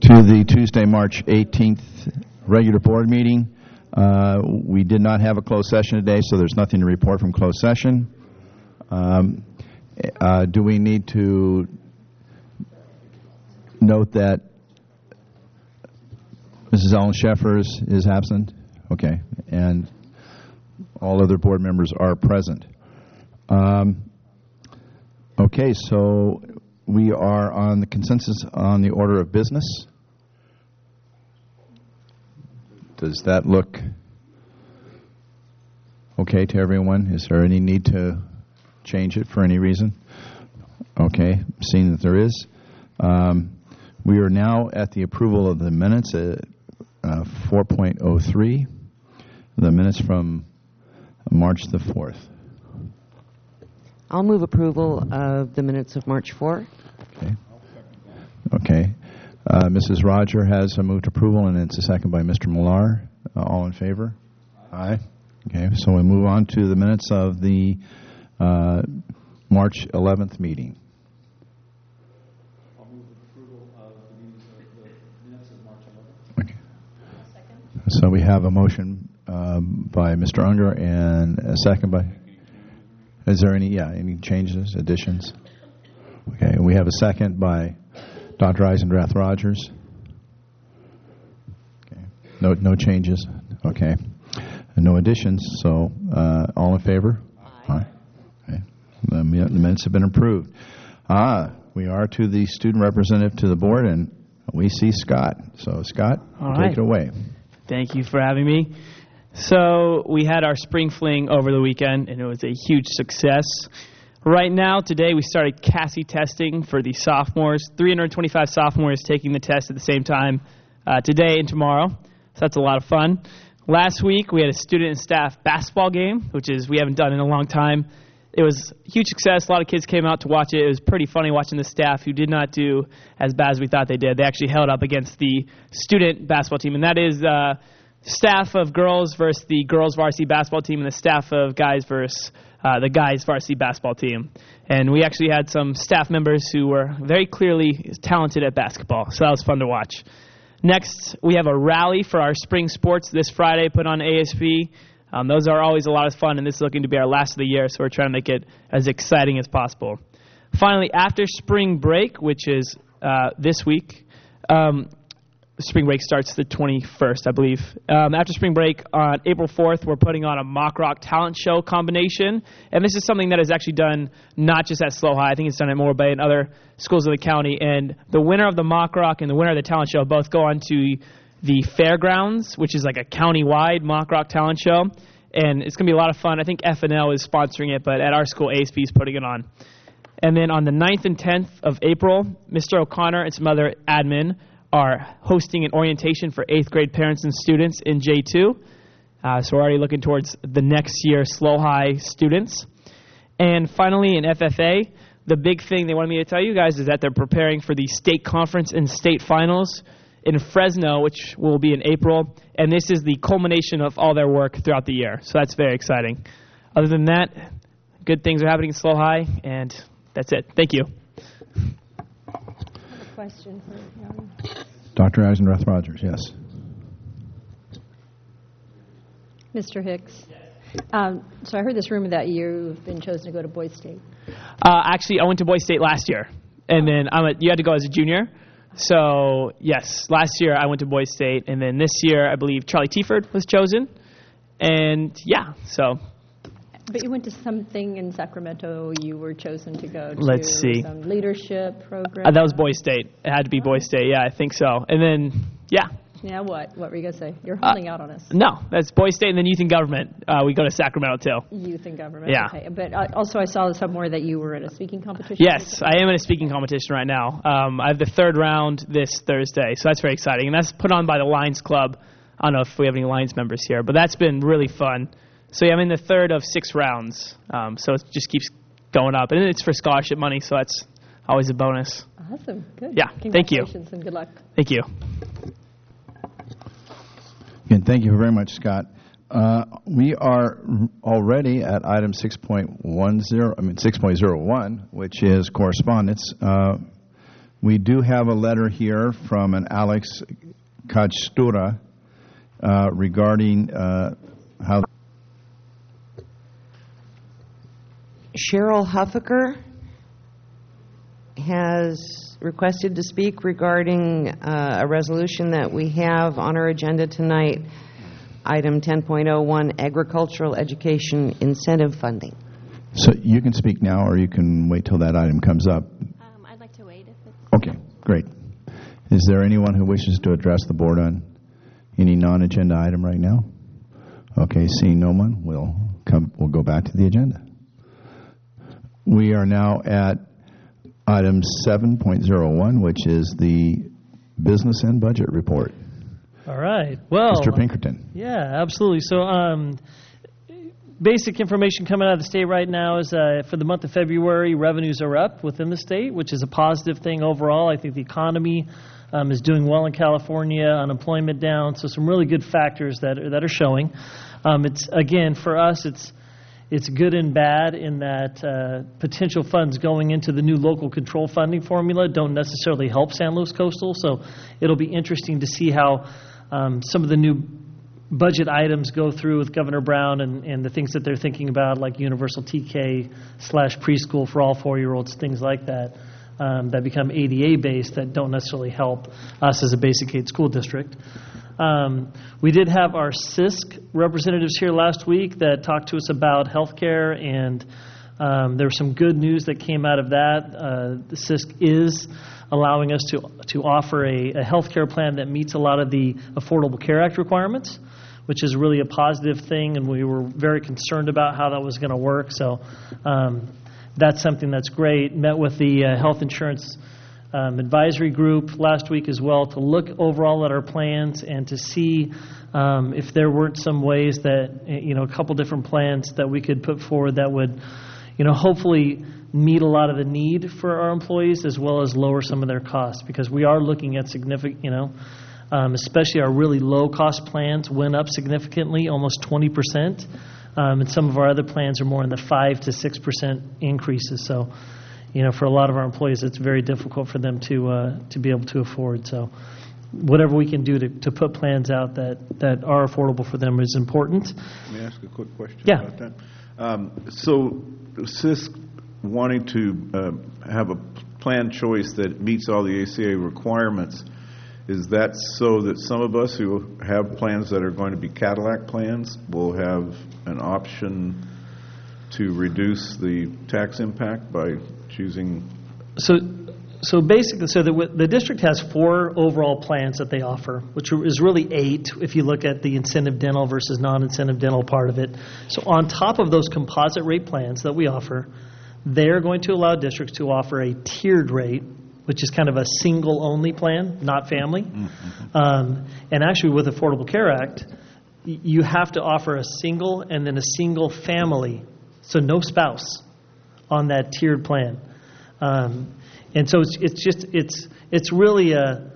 To the Tuesday, March 18th regular board meeting. We did not have a closed session today, so there's nothing to report from closed session. Do we need to note that Mrs. Ellen Sheffers is absent? Okay. And all other board members are present. Okay, so we are on the consensus on the order of business. Does that look okay to everyone? Is there any need to change it for any reason? Okay, seeing that there is. We are now at the approval of the minutes at 4.03, the minutes from March the 4th. I'll move approval of the minutes of March 4. Okay. Mrs. Roger has moved approval, and it's a second by Mr. Millar. All in favor? Aye. Okay, so we move on to the minutes of the March 11th meeting. I'll move approval of the minutes of March 11th. Okay. Second. So we have a motion by Mr. Unger and a second by... Is there any changes, additions? Okay, and we have a second by Dr. Eisendrath Rogers. Okay, no changes. Okay, and no additions. So all in favor? Aye. Okay, the minutes have been approved. We are to the student representative to the board, and we see Scott. So Scott, take it away. Thank you for having me. So we had our spring fling over the weekend, and it was a huge success. Right now, today, we started CASI testing for the sophomores. 325 sophomores taking the test at the same time today and tomorrow. So that's a lot of fun. Last week, we had a student and staff basketball game, which we haven't done in a long time. It was a huge success. A lot of kids came out to watch it. It was pretty funny watching the staff who did not do as bad as we thought they did. They actually held up against the student basketball team, and that is... staff of girls versus the girls varsity basketball team and the staff of guys versus the guys varsity basketball team. And we actually had some staff members who were very clearly talented at basketball, so that was fun to watch. Next, we have a rally for our spring sports this Friday put on ASB. Those are always a lot of fun, and this is looking to be our last of the year, so we're trying to make it as exciting as possible. Finally, after spring break, which is this week, spring break starts the 21st, I believe. After spring break, on April 4th, we're putting on a mock rock talent show combination. And this is something that is actually done not just at SLO High. I think it's done at Morro Bay and other schools of the county. And the winner of the mock rock and the winner of the talent show both go on to the fairgrounds, which is like a county-wide mock rock talent show. And it's going to be a lot of fun. I think FNL is sponsoring it, but at our school, ASB is putting it on. And then on the 9th and 10th of April, Mr. O'Connor and some other admin are hosting an orientation for 8th grade parents and students in J2. So we're already looking towards the next year SLO High students. And finally, in FFA, the big thing they wanted me to tell you guys is that they're preparing for the state conference and state finals in Fresno, which will be in April. And this is the culmination of all their work throughout the year. So that's very exciting. Other than that, good things are happening in SLO High, and that's it. Thank you. Question for Young. Dr. Eisendrath Rogers, yes. Mr. Hicks. So I heard this rumor that you've been chosen to go to Boys State. Actually, I went to Boys State last year, and then you had to go as a junior. So, yes, last year I went to Boys State, and then this year I believe Charlie Tieford was chosen. And, yeah, so... But you went to something in Sacramento. You were chosen to go to Let's see. Some leadership program. That was Boys State. It had to be Boys State. Yeah, I think so. And then, yeah. Yeah, what? What were you going to say? You're holding out on us. No, that's Boys State and then Youth and Government. We go to Sacramento, too. Youth and Government. Yeah. Okay. But also I saw somewhere that you were in a speaking competition. Yes, I am in a speaking competition right now. I have the third round this Thursday, so that's very exciting. And that's put on by the Lions Club. I don't know if we have any Lions members here, but that's been really fun. So, yeah, I'm in the third of 6 rounds, so it just keeps going up. And it's for scholarship money, so that's always a bonus. Awesome. Good. Yeah, thank you. Congratulations and good luck. Thank you. Again, thank you very much, Scott. We are already at item 6.01, which is correspondence. We do have a letter here from an Alex Kajstura regarding how... Cheryl Huffaker has requested to speak regarding a resolution that we have on our agenda tonight, item 10.01, agricultural education incentive funding. So you can speak now, or you can wait till that item comes up. I'd like to wait if it's... Okay, great. Is there anyone who wishes to address the board on any non-agenda item right now? Okay, seeing no one, we'll go back to the agenda. We are now at item 7.01, which is the business and budget report. All right. Well, Mr. Pinkerton. Yeah, absolutely. So basic information coming out of the state right now is for the month of February, revenues are up within the state, which is a positive thing overall. I think the economy is doing well in California, unemployment down, so some really good factors that are showing. It's again, for us, it's good and bad in that potential funds going into the new local control funding formula don't necessarily help San Luis Coastal, so it'll be interesting to see how some of the new budget items go through with Governor Brown and the things that they're thinking about, like universal TK / preschool for all 4-year-olds, things like that, that become ADA-based that don't necessarily help us as a basic aid school district. We did have our CISC representatives here last week that talked to us about healthcare, and there was some good news that came out of that. The CISC is allowing us to offer a healthcare plan that meets a lot of the Affordable Care Act requirements, which is really a positive thing, and we were very concerned about how that was going to work. So that's something that's great. Met with the health insurance advisory group last week as well to look overall at our plans and to see if there weren't some ways that, a couple different plans that we could put forward that would, hopefully meet a lot of the need for our employees as well as lower some of their costs, because we are looking at significant, especially our really low-cost plans went up significantly, almost 20%, and some of our other plans are more in the 5 to 6% increases. So, for a lot of our employees, it's very difficult for them to be able to afford. So whatever we can do to put plans out that are affordable for them is important. Let me ask a quick question about that. So CISC wanting to have a plan choice that meets all the ACA requirements, is that so that some of us who have plans that are going to be Cadillac plans will have an option to reduce the tax impact by choosing? So basically, the district has 4 overall plans that they offer, which is really 8 if you look at the incentive dental versus non-incentive dental part of it. So on top of those composite rate plans that we offer, they're going to allow districts to offer a tiered rate, which is kind of a single-only plan, not family. Mm-hmm. And actually, with Affordable Care Act, you have to offer a single and then a single family, so no spouse, on that tiered plan. And so it's really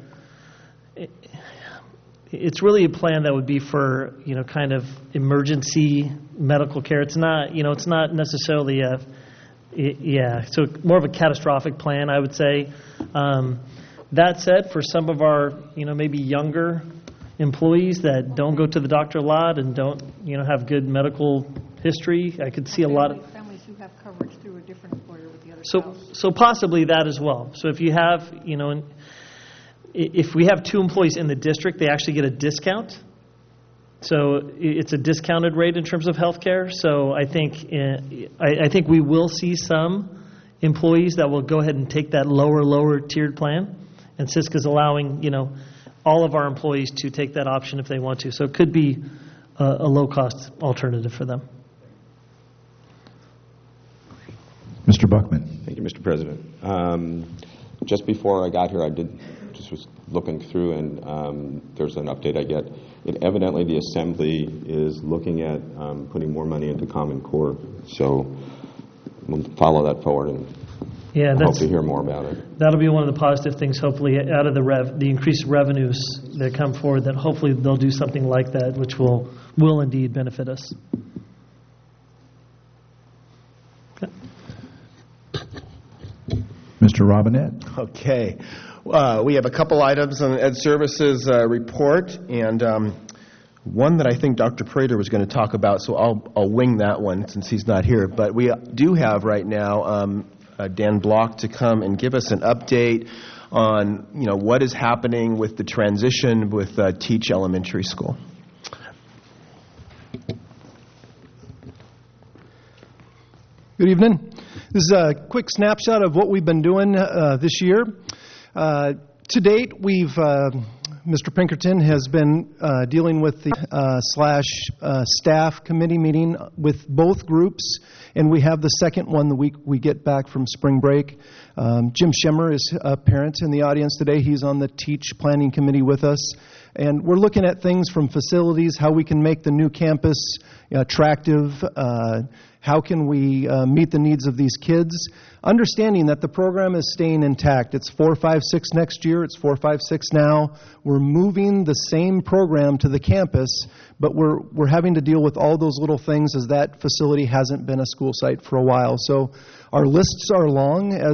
a plan that would be for kind of emergency medical care. It's not necessarily so more of a catastrophic plan, I would say. That said, for some of our maybe younger employees that don't go to the doctor a lot and don't have good medical history, I could see a lot of families who have coverage through a different employer with the other So possibly that as well. So if you have, if we have 2 employees in the district, they actually get a discount. So it's a discounted rate in terms of health care. So I think we will see some employees that will go ahead and take that lower tiered plan. And CISC is allowing, all of our employees to take that option if they want to. So it could be a low-cost alternative for them. Mr. Buckman. Thank you, Mr. President. Just before I got here, was looking through, and there's an update I get. Evidently, the Assembly is looking at putting more money into Common Core. So we'll follow that forward and hope to hear more about it. That'll be one of the positive things, hopefully, out of the increased revenues that come forward, that hopefully they'll do something like that, which will indeed benefit us. Mr. Robinette. Okay. We have a couple items on the Ed Services report, and one that I think Dr. Prater was going to talk about, so I'll wing that one since he's not here. But we do have right now Dan Block to come and give us an update on what is happening with the transition with Teach Elementary School. Good evening. This is a quick snapshot of what we've been doing this year. To date, Mr. Pinkerton has been dealing with the staff committee meeting with both groups, and we have the second one the week we get back from spring break. Jim Schemmer is a parent in the audience today. He's on the Teach Planning Committee with us. And we're looking at things from facilities, how we can make the new campus attractive, how can we meet the needs of these kids, understanding that the program is staying intact. It's 4, 5, 6 next year. It's 4, 5, 6 now. We're moving the same program to the campus, but we're having to deal with all those little things as that facility hasn't been a school site for a while. So our lists are long, as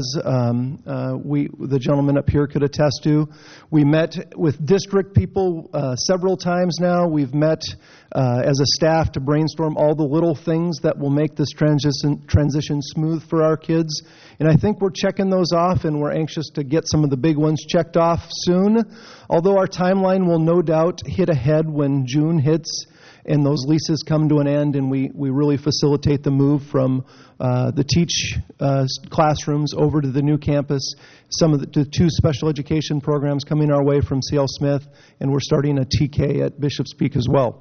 the gentleman up here could attest to. We met with district people several times now. We've met as a staff to brainstorm all the little things that will make this transition smooth for our kids. And I think we're checking those off, and we're anxious to get some of the big ones checked off soon. Although our timeline will no doubt hit ahead when June hits and those leases come to an end, and we really facilitate the move from the Teach classrooms over to the new campus. Some of the 2 special education programs coming our way from C.L. Smith, and we're starting a TK at Bishop's Peak as well.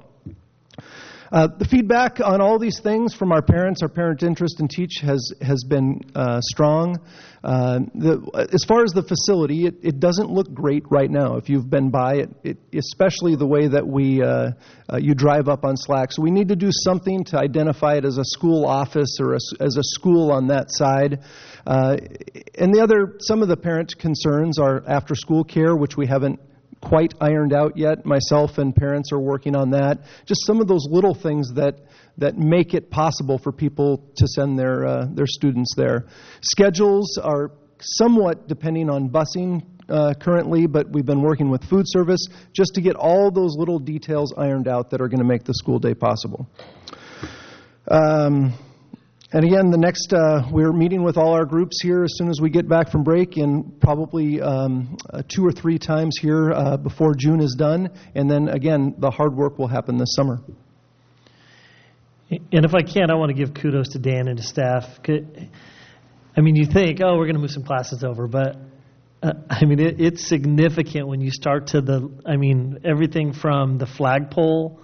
The feedback on all these things from our parents, our parent interest in Teach has been strong. As far as the facility, it doesn't look great right now. If you've been by it, especially the way that you drive up on Slack. So we need to do something to identify it as a school office or as a school on that side. And some of the parent concerns are after school care, which we haven't quite ironed out yet. Myself and parents are working on that. Just some of those little things that make it possible for people to send their students there. Schedules are somewhat depending on busing currently, but we've been working with food service just to get all those little details ironed out that are going to make the school day possible. And again, we're meeting with all our groups here as soon as we get back from break, and probably 2 or 3 times here before June is done. And then again, the hard work will happen this summer. And if I can, I want to give kudos to Dan and his staff. I mean, you think, we're going to move some classes over, but it's significant when you start to everything from the flagpole,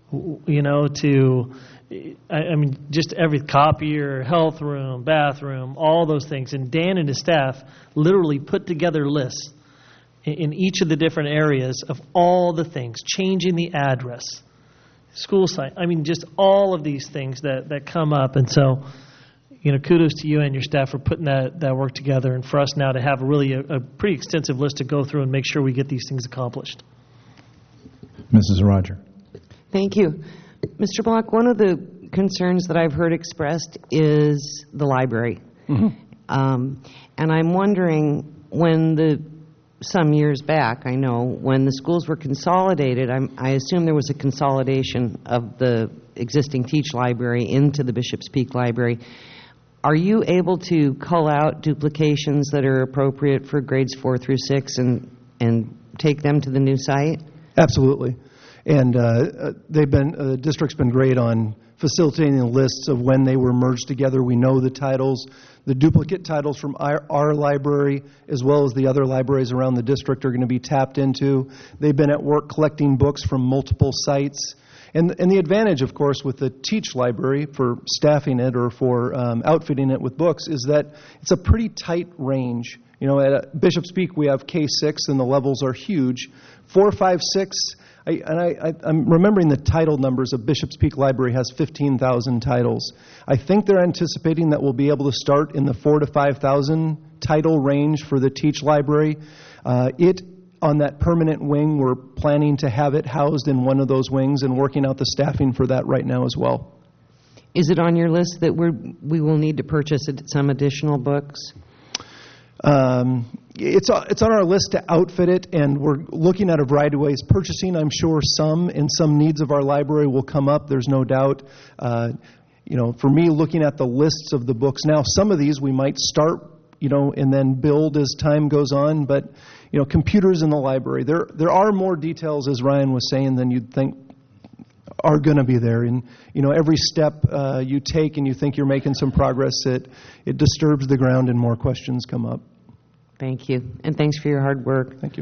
to just every copier, health room, bathroom, all those things. And Dan and his staff literally put together lists in each of the different areas of all the things, changing the address, school site. Just all of these things that come up. And so, kudos to you and your staff for putting that work together, and for us now to have really a pretty extensive list to go through and make sure we get these things accomplished. Mrs. Roger. Thank you. Mr. Block, one of the concerns that I've heard expressed is the library. Mm-hmm. And I'm wondering, some years back, I know, when the schools were consolidated, I assume there was a consolidation of the existing Teach library into the Bishop's Peak Library. Are you able to cull out duplications that are appropriate for grades 4 through 6 and take them to the new site? Absolutely. And the district's been great on facilitating the lists of when they were merged together. We know the titles, the duplicate titles from our library, as well as the other libraries around the district, are going to be tapped into. They've been at work collecting books from multiple sites. And the advantage, of course, with the Teach library for staffing it or for outfitting it with books is that it's a pretty tight range. At Bishop's Peak, we have K-6, and the levels are huge. 4, 5, 6... I'm remembering the title numbers of Bishop's Peak Library has 15,000 titles. I think they're anticipating that we'll be able to start in the 4,000 to 5,000 title range for the Teach library. On that permanent wing, we're planning to have it housed in one of those wings and working out the staffing for that right now as well. Is it on your list that we will need to purchase some additional books? It's on our list to outfit it, and we're looking at a variety of ways. Purchasing, I'm sure some needs of our library will come up. There's no doubt. For me, looking at the lists of the books now, some of these we might start, and then build as time goes on. But computers in the library, there are more details, as Ryan was saying, than you'd think are going to be there. And every step you take and you think you're making some progress, it disturbs the ground and more questions come up. Thank you, and thanks for your hard work. Thank you.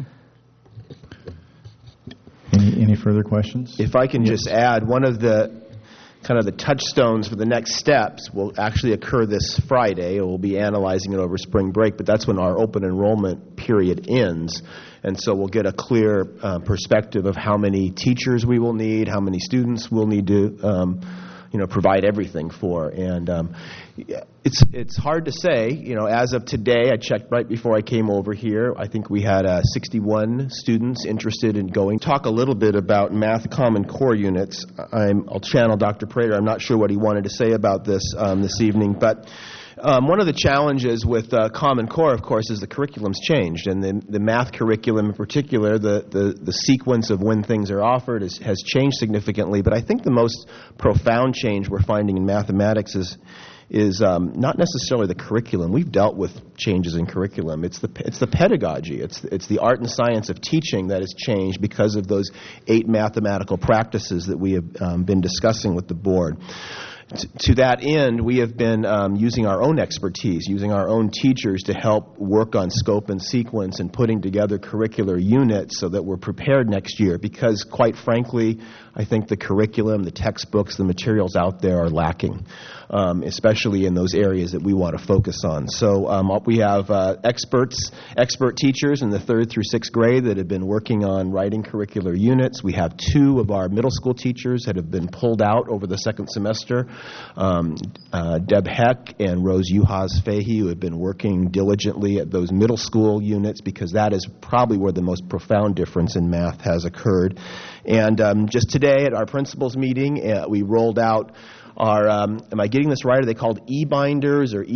Any further questions? If I can just add, one of the kind of the touchstones for the next steps will actually occur this Friday. We'll be analyzing it over spring break, but that's when our open enrollment period ends. And so we'll get a clear perspective of how many teachers we will need, how many students we'll need to provide everything for. And it's hard to say. As of today, I checked right before I came over here, I think we had 61 students interested in going. Talk a little bit about Math Common Core units. I'll channel Dr. Prater. I'm not sure what he wanted to say about this this evening, but one of the challenges with Common Core, of course, is the curriculum's changed, and the math curriculum in particular, the sequence of when things are offered has changed significantly. But I think the most profound change we're finding in mathematics is not necessarily the curriculum. We've dealt with changes in curriculum. It's the pedagogy. It's the art and science of teaching that has changed because of those 8 mathematical practices that we have been discussing with the board. To that end, we have been using our own expertise, using our own teachers to help work on scope and sequence and putting together curricular units so that we're prepared next year. Because, quite frankly, I think the curriculum, the textbooks, the materials out there are lacking, especially in those areas that we want to focus on. So we have expert teachers in the 3rd through 6th grade that have been working on writing curricular units. We have 2 of our middle school teachers that have been pulled out over the 2nd semester. Deb Heck and Rose Uhas Fahey, who have been working diligently at those middle school units, because that is probably where the most profound difference in math has occurred. And just today at our principals meeting, we rolled out our, am I getting this right? Are they called e-binders or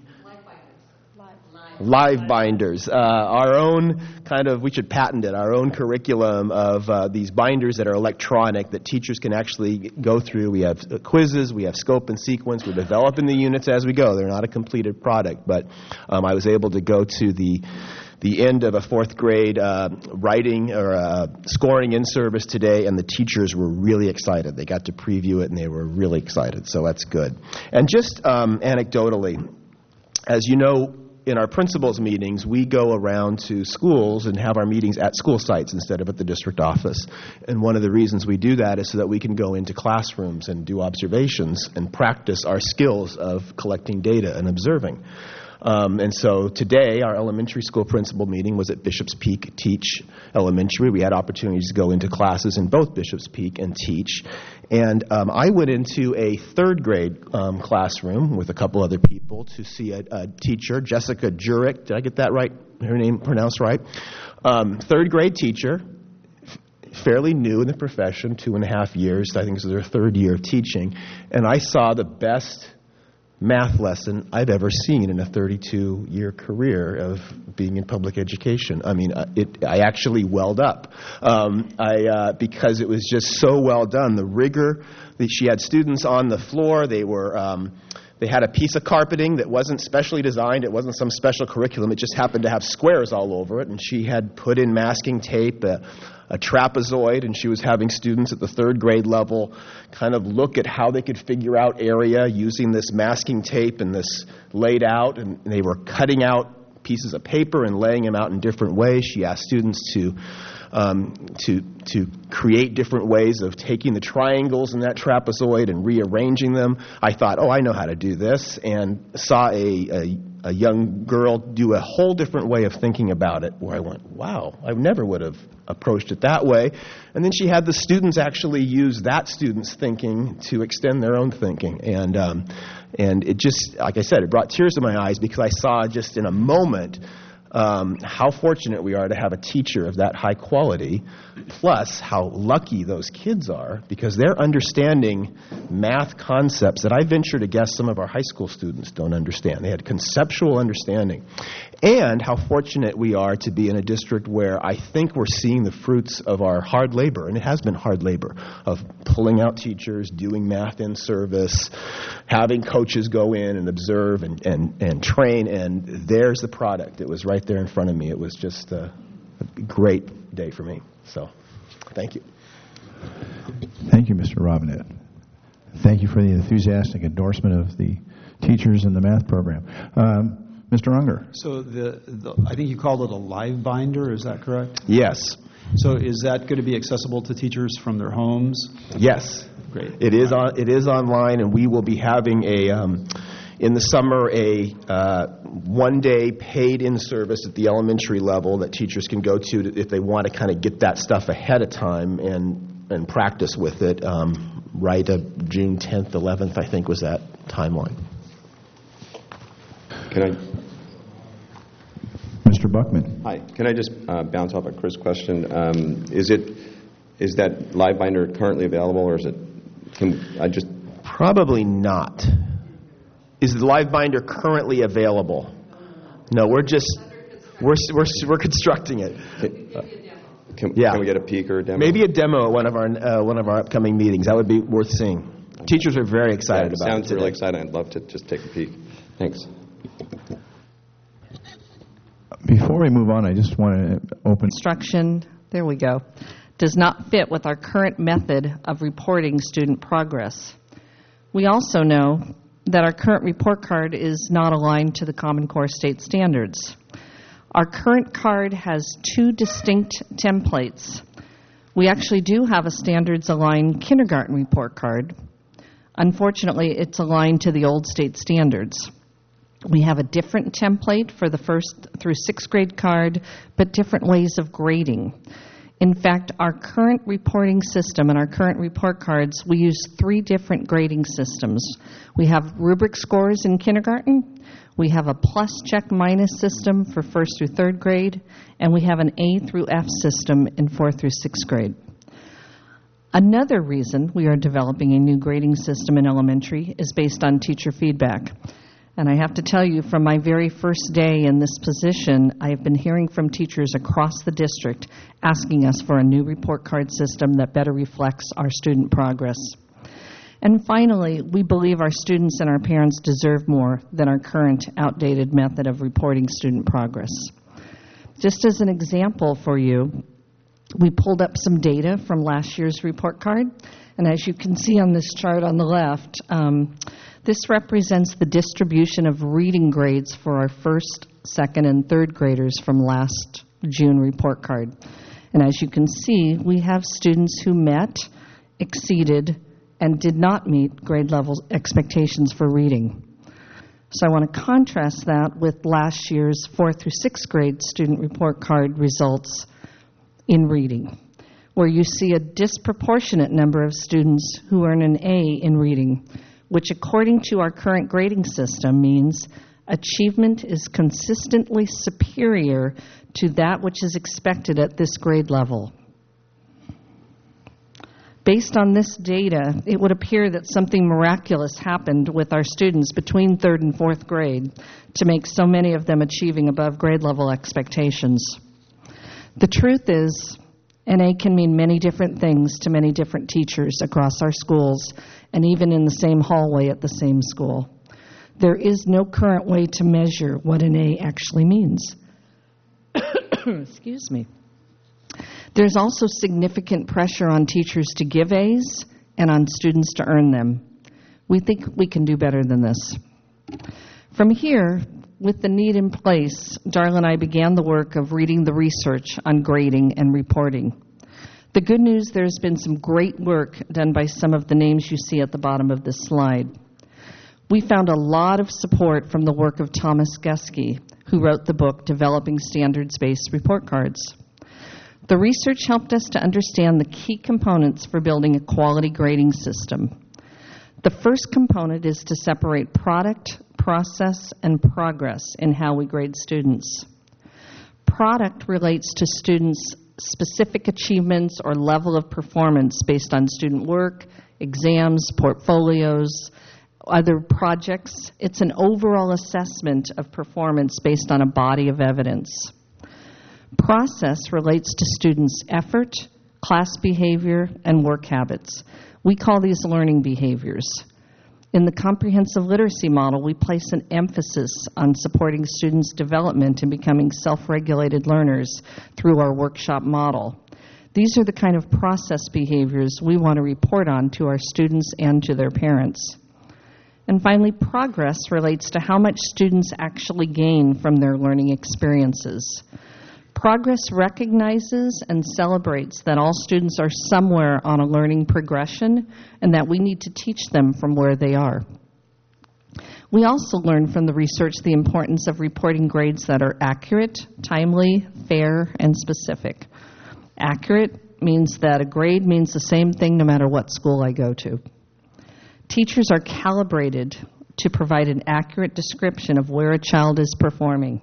Live binders. Our own we should patent it, our own curriculum of these binders that are electronic that teachers can actually go through. We have quizzes, we have scope and sequence. We're developing the units as we go. They're not a completed product, but I was able to go to the end of a 4th grade writing or scoring in service today, and the teachers were really excited. They got to preview it, and they were really excited, so that's good. And just anecdotally, as you know, in our principals meetings, we go around to schools and have our meetings at school sites instead of at the district office. And one of the reasons we do that is so that we can go into classrooms and do observations and practice our skills of collecting data and observing. And so today, our elementary school principal meeting was at Bishop's Peak Teach Elementary. We had opportunities to go into classes in both Bishop's Peak and Teach. And I went into a 3rd grade classroom with a couple other people to see a teacher, Jessica Jurek. Did I get that right? Her name pronounced right? 3rd grade teacher, fairly new in the profession, 2.5 years. I think this is her 3rd year of teaching. And I saw the best math lesson I've ever seen in a 32-year career of being in public education. I mean, I actually welled up because it was just so well done. The rigor that she had students on the floor. They had a piece of carpeting that wasn't specially designed. It wasn't some special curriculum. It just happened to have squares all over it, and she had put in masking tape, a trapezoid, and she was having students at the 3rd grade level kind of look at how they could figure out area using this masking tape and this laid out, and they were cutting out pieces of paper and laying them out in different ways. She asked students to create different ways of taking the triangles in that trapezoid and rearranging them. I thought, I know how to do this, and saw a young girl do a whole different way of thinking about it, where I went, wow, I never would have approached it that way. And then she had the students actually use that student's thinking to extend their own thinking. And it just, like I said, it brought tears to my eyes because I saw just in a moment how fortunate we are to have a teacher of that high quality, plus how lucky those kids are because they're understanding math concepts that I venture to guess some of our high school students don't understand. They had conceptual understanding. And how fortunate we are to be in a district where I think we're seeing the fruits of our hard labor, and it has been hard labor, of pulling out teachers, doing math in service, having coaches go in and observe and train, and there's the product. It was right there in front of me. It was just a great day for me. So, thank you. Thank you, Mr. Robinette. Thank you for the enthusiastic endorsement of the teachers in the math program. Mr. Unger. So I think you called it a live binder, is that correct? Yes. So is that going to be accessible to teachers from their homes? Yes. Great. It is online, and we will be having in the summer a one-day paid in-service at the elementary level that teachers can go to if they want to kind of get that stuff ahead of time and practice with it. Right, June 10th, 11th, I think was that timeline. Can I? Mr. Buckman. Hi. Can I just bounce off a Chris question? Is that live binder currently available, or is it? Probably not. Is the live binder currently available? No, we're constructing it. Can we get a peek or a demo? Maybe a demo at one of our upcoming meetings. That would be worth seeing. Teachers are very excited about it. Sounds really exciting. I'd love to just take a peek. Thanks. Before we move on, I just want to open... Instruction, there we go, does not fit with our current method of reporting student progress. We also know that our current report card is not aligned to the Common Core state standards. Our current card has two distinct templates. We actually do have a standards-aligned kindergarten report card. Unfortunately, it's aligned to the old state standards. We have a different template for the 1st through 6th grade card, but different ways of grading. In fact, our current reporting system and our current report cards, we use 3 different grading systems. We have rubric scores in kindergarten, we have a plus check minus system for 1st through 3rd grade, and we have an A through F system in 4th through 6th grade. Another reason we are developing a new grading system in elementary is based on teacher feedback. And I have to tell you, from my very first day in this position, I have been hearing from teachers across the district asking us for a new report card system that better reflects our student progress. And finally, we believe our students and our parents deserve more than our current outdated method of reporting student progress. Just as an example for you, we pulled up some data from last year's report card. And as you can see on this chart on the left, this represents the distribution of reading grades for our 1st, 2nd, and 3rd graders from last June report card. And as you can see, we have students who met, exceeded, and did not meet grade level expectations for reading. So I want to contrast that with last year's 4th through 6th grade student report card results in reading, where you see a disproportionate number of students who earn an A in reading, which according to our current grading system means achievement is consistently superior to that which is expected at this grade level. Based on this data, it would appear that something miraculous happened with our students between 3rd and 4th grade to make so many of them achieving above grade level expectations. The truth is, an A can mean many different things to many different teachers across our schools and even in the same hallway at the same school. There is no current way to measure what an A actually means. Excuse me. There's also significant pressure on teachers to give A's and on students to earn them. We think we can do better than this. From here, with the need in place, Darla and I began the work of reading the research on grading and reporting. The good news, there's been some great work done by some of the names you see at the bottom of this slide. We found a lot of support from the work of Thomas Guskey, who wrote the book Developing Standards-Based Report Cards. The research helped us to understand the key components for building a quality grading system. The first component is to separate product, process, and progress in how we grade students. Product relates to students' specific achievements or level of performance based on student work, exams, portfolios, other projects. It's an overall assessment of performance based on a body of evidence. Process relates to students' effort, class behavior, and work habits. We call these learning behaviors. In the comprehensive literacy model, we place an emphasis on supporting students' development and becoming self-regulated learners through our workshop model. These are the kind of process behaviors we want to report on to our students and to their parents. And finally, progress relates to how much students actually gain from their learning experiences. Progress recognizes and celebrates that all students are somewhere on a learning progression and that we need to teach them from where they are. We also learn from the research the importance of reporting grades that are accurate, timely, fair, and specific. Accurate means that a grade means the same thing no matter what school I go to. Teachers are calibrated to provide an accurate description of where a child is performing.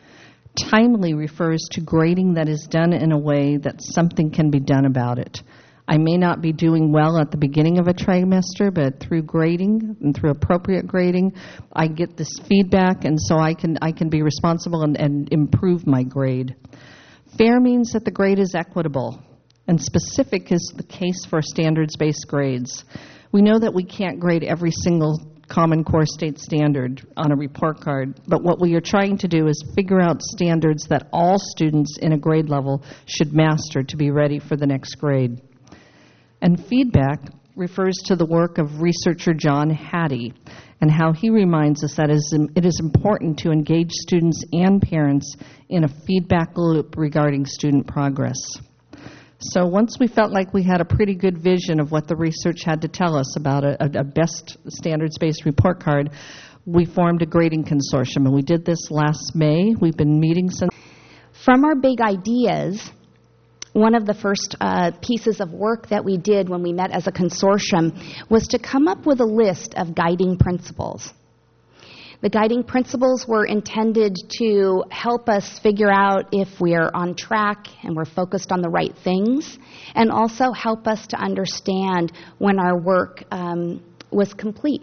Timely refers to grading that is done in a way that something can be done about it. I may not be doing well at the beginning of a trimester, but through grading and through appropriate grading, I get this feedback, and so I can be responsible and improve my grade. Fair means that the grade is equitable, and specific is the case for standards-based grades. We know that we can't grade every single Common Core state standard on a report card, but what we are trying to do is figure out standards that all students in a grade level should master to be ready for the next grade. And feedback refers to the work of researcher John Hattie and how he reminds us that it is important to engage students and parents in a feedback loop regarding student progress. So once we felt like we had a pretty good vision of what the research had to tell us about a best standards-based report card, we formed a grading consortium, and we did this last May. We've been meeting since. From our big ideas, one of the first pieces of work that we did when we met as a consortium was to come up with a list of guiding principles. The guiding principles were intended to help us figure out if we are on track and we're focused on the right things, and also help us to understand when our work was complete.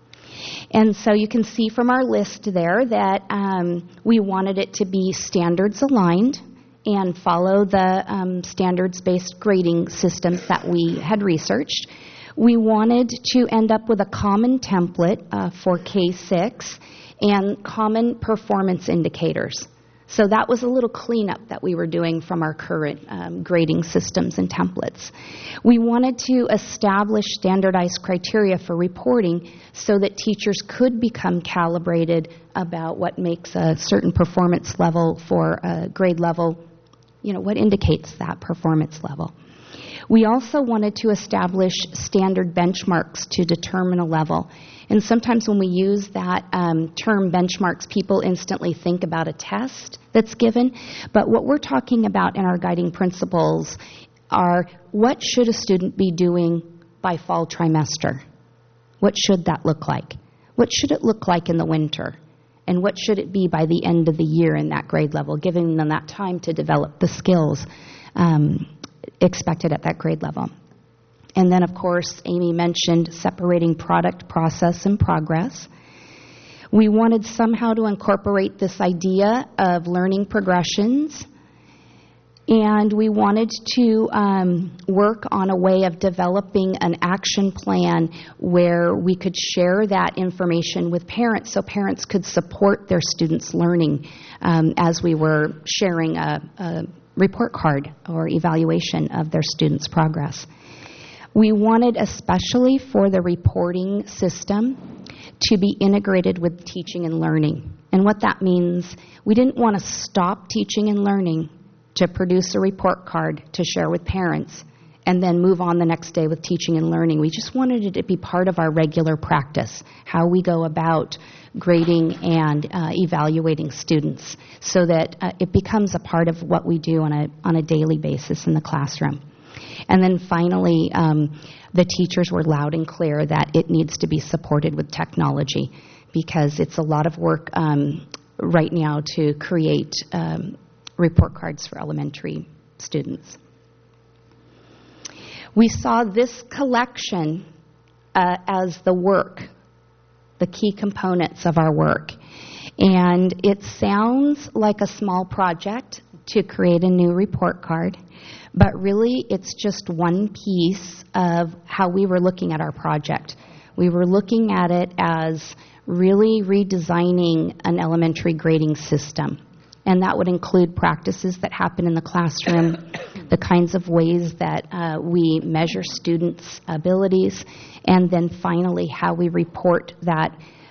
And so you can see from our list there that we wanted it to be standards aligned and follow the standards-based grading systems that we had researched. We wanted to end up with a common template for K-6 and common performance indicators. So that was a little cleanup that we were doing from our current grading systems and templates. We wanted to establish standardized criteria for reporting so that teachers could become calibrated about what makes a certain performance level for a grade level, what indicates that performance level. We also wanted to establish standard benchmarks to determine a level. And sometimes when we use that term benchmarks, people instantly think about a test that's given. But what we're talking about in our guiding principles are what should a student be doing by fall trimester? What should that look like? What should it look like in the winter? And what should it be by the end of the year in that grade level, giving them that time to develop the skills expected at that grade level. And then, of course, Amy mentioned separating product, process, and progress. We wanted somehow to incorporate this idea of learning progressions, and we wanted to work on a way of developing an action plan where we could share that information with parents so parents could support their students' learning as we were sharing a report card or evaluation of their students' progress. We wanted, especially for the reporting system, to be integrated with teaching and learning. And what that means, we didn't want to stop teaching and learning to produce a report card to share with parents and then move on the next day with teaching and learning. We just wanted it to be part of our regular practice, how we go about grading and evaluating students, so that it becomes a part of what we do on a daily basis in the classroom. And then finally, the teachers were loud and clear that it needs to be supported with technology, because it's a lot of work right now to create report cards for elementary students. We saw this collection as the work, the key components of our work. And it sounds like a small project to create a new report card, but really it's just one piece of how we were looking at our project. We were looking at it as really redesigning an elementary grading system. And that would include practices that happen in the classroom, the kinds of ways that we measure students' abilities, and then finally how we report that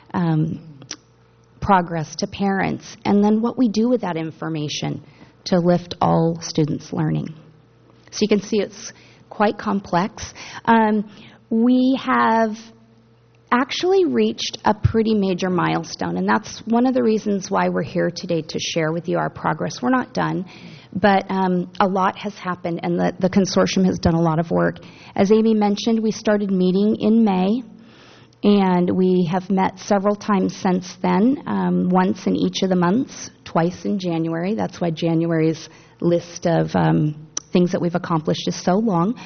progress to parents, and then what we do with that information to lift all students' learning. So you can see it's quite complex. We have actually reached a pretty major milestone, and that's one of the reasons why we're here today to share with you our progress. We're not done, but a lot has happened, and the consortium has done a lot of work. As Amy mentioned, we started meeting in May, and we have met several times since then, once in each of the months, twice in January. That's why January's list of things that we've accomplished is so long.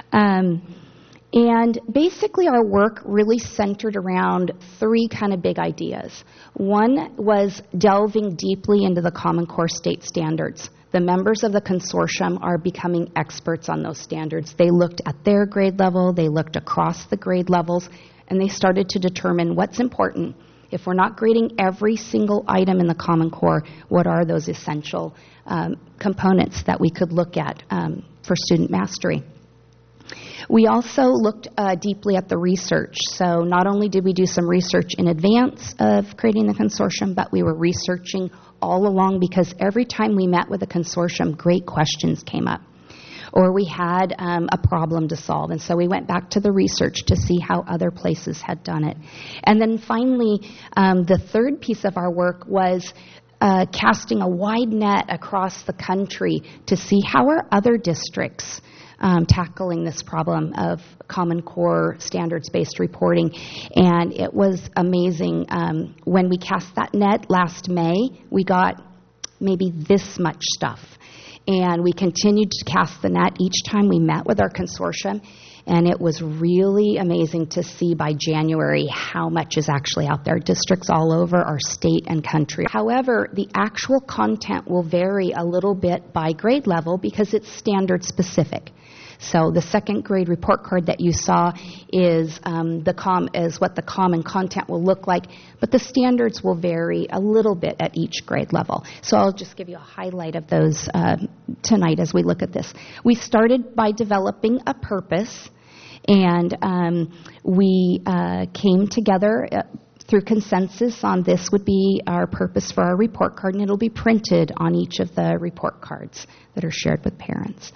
And basically our work really centered around three kind of big ideas. One was delving deeply into the Common Core state standards. The members of the consortium are becoming experts on those standards. They looked at their grade level, they looked across the grade levels, and they started to determine what's important. If we're not grading every single item in the Common Core, what are those essential components that we could look at for student mastery? We also looked deeply at the research. So not only did we do some research in advance of creating the consortium, but we were researching all along, because every time we met with a consortium, great questions came up, or we had a problem to solve. And so we went back to the research to see how other places had done it. And then finally, the third piece of our work was casting a wide net across the country to see how are other districts tackling this problem of Common Core standards-based reporting. And it was amazing. When we cast that net last May, we got maybe this much stuff. And we continued to cast the net each time we met with our consortium. And it was really amazing to see by January how much is actually out there. Districts all over our state and country. However, the actual content will vary a little bit by grade level because it's standard specific. So the second grade report card that you saw is what the common content will look like, but the standards will vary a little bit at each grade level. So I'll just give you a highlight of those tonight as we look at this. We started by developing a purpose, and we came together through consensus on this would be our purpose for our report card, and it'll be printed on each of the report cards that are shared with parents.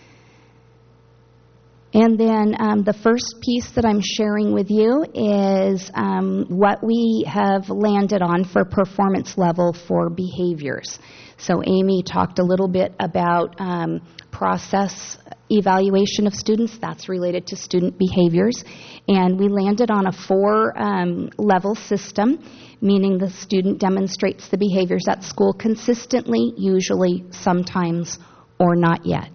And then the first piece that I'm sharing with you is what we have landed on for performance level for behaviors. So Amy talked a little bit about process evaluation of students. That's related to student behaviors. And we landed on a 4-level system, meaning the student demonstrates the behaviors at school consistently, usually, sometimes, or not yet.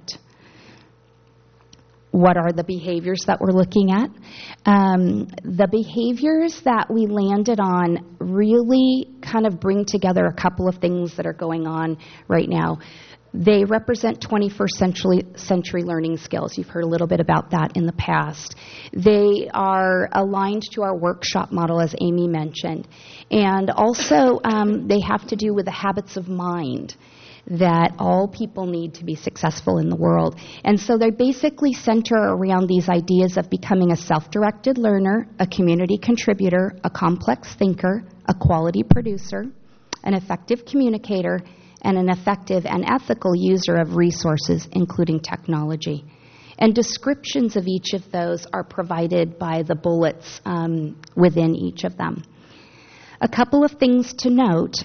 What are the behaviors that we're looking at? The behaviors that we landed on really kind of bring together a couple of things that are going on right now. They represent 21st century learning skills. You've heard a little bit about that in the past. They are aligned to our workshop model, as Amy mentioned. And also, they have to do with the habits of mind that all people need to be successful in the world. And so they basically center around these ideas of becoming a self-directed learner, a community contributor, a complex thinker, a quality producer, an effective communicator, and an effective and ethical user of resources, including technology. And descriptions of each of those are provided by the bullets within each of them. A couple of things to note.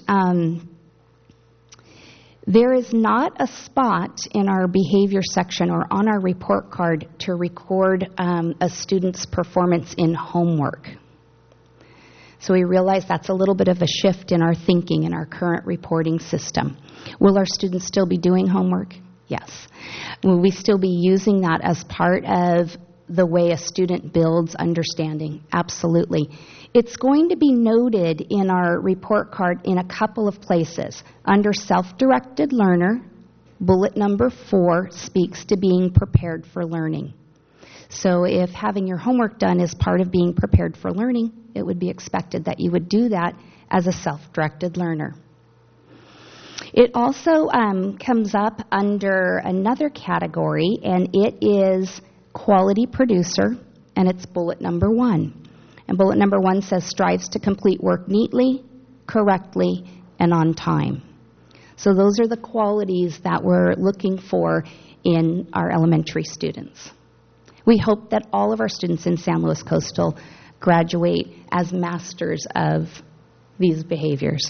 There is not a spot in our behavior section or on our report card to record a student's performance in homework. So we realize that's a little bit of a shift in our thinking in our current reporting system. Will our students still be doing homework? Yes. Will we still be using that as part of the way a student builds understanding? Absolutely. It's going to be noted in our report card in a couple of places. Under self-directed learner, bullet number 4 speaks to being prepared for learning. So if having your homework done is part of being prepared for learning, it would be expected that you would do that as a self-directed learner. It also comes up under another category, and it is quality producer, and it's bullet number 1. And bullet number 1 says strives to complete work neatly, correctly, and on time. So those are the qualities that we're looking for in our elementary students. We hope that all of our students in San Luis Coastal graduate as masters of these behaviors.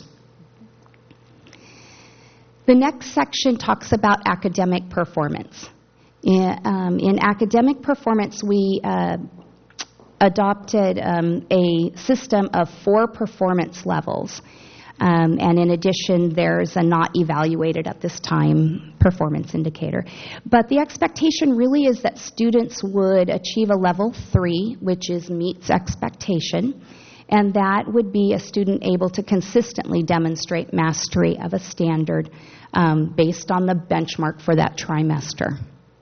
The next section talks about academic performance. In academic performance, we adopted a system of 4 performance levels. And in addition, there's a not evaluated at this time performance indicator. But the expectation really is that students would achieve a level 3, which is meets expectation, and that would be a student able to consistently demonstrate mastery of a standard based on the benchmark for that trimester.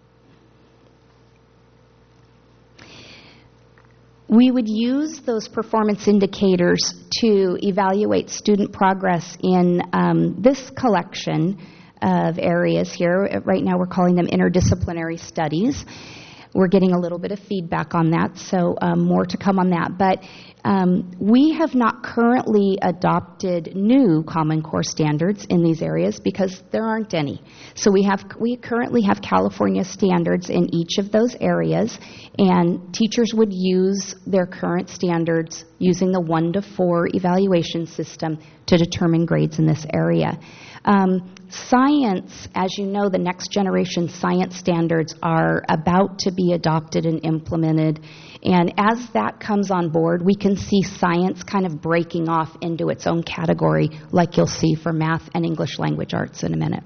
We would use those performance indicators to evaluate student progress in this collection of areas here. Right now we're calling them interdisciplinary studies. We're getting a little bit of feedback on that, so more to come on that. But we have not currently adopted new Common Core standards in these areas because there aren't any. So we currently have California standards in each of those areas, and teachers would use their current standards using the 1 to 4 evaluation system to determine grades in this area. Science, as you know, the next generation science standards are about to be adopted and implemented. And as that comes on board, we can see science kind of breaking off into its own category, like you'll see for math and English language arts in a minute.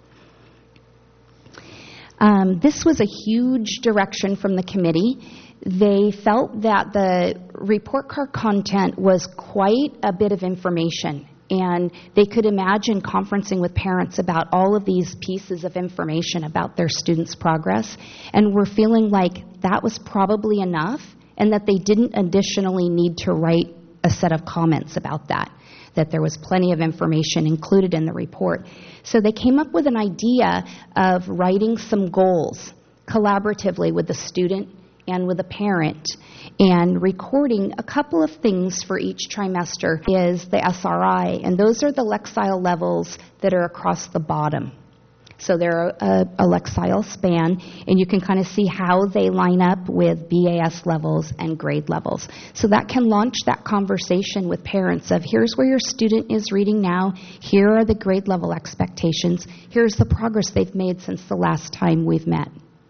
This was a huge direction from the committee. They felt that the report card content was quite a bit of information, and they could imagine conferencing with parents about all of these pieces of information about their students' progress, and were feeling like that was probably enough and that they didn't additionally need to write a set of comments about that there was plenty of information included in the report. So they came up with an idea of writing some goals collaboratively with the student and with a parent, and recording a couple of things for each trimester is the SRI, and those are the Lexile levels that are across the bottom. So they're a Lexile span, and you can kind of see how they line up with BAS levels and grade levels. So that can launch that conversation with parents of here's where your student is reading now, here are the grade level expectations, here's the progress they've made since the last time we've met.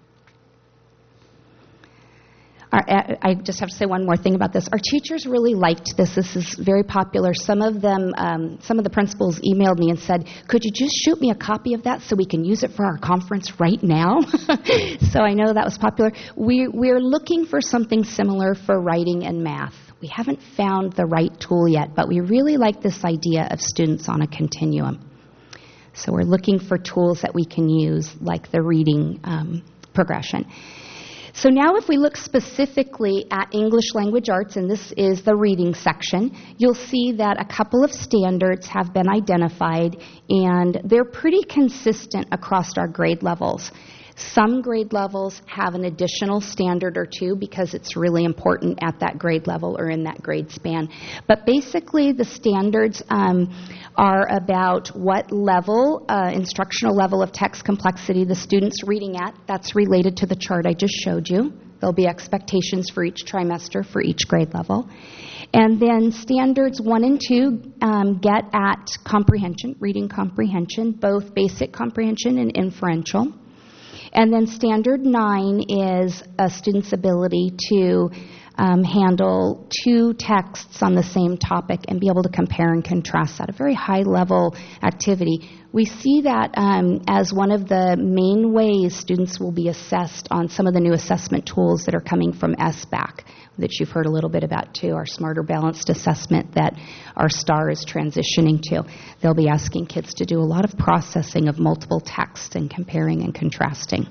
I just have to say one more thing about this. Our teachers really liked this. This is very popular. Some of them, some of the principals emailed me and said, could you just shoot me a copy of that so we can use it for our conference right now? So I know that was popular. We're looking for something similar for writing and math. We haven't found the right tool yet, but we really like this idea of students on a continuum. So we're looking for tools that we can use, like the reading progression. So now if we look specifically at English language arts, and this is the reading section, you'll see that a couple of standards have been identified, and they're pretty consistent across our grade levels. Some grade levels have an additional standard or two because it's really important at that grade level or in that grade span. But basically the standards are about what level, instructional level of text complexity the student's reading at. That's related to the chart I just showed you. There'll be expectations for each trimester for each grade level. And then standards 1 and 2 get at comprehension, reading comprehension, both basic comprehension and inferential. And then standard 9 is a student's ability to handle 2 texts on the same topic and be able to compare and contrast that, a very high-level activity. We see that as one of the main ways students will be assessed on some of the new assessment tools that are coming from SBAC, that you've heard a little bit about too, our Smarter Balanced Assessment that our STAR is transitioning to. They'll be asking kids to do a lot of processing of multiple texts and comparing and contrasting.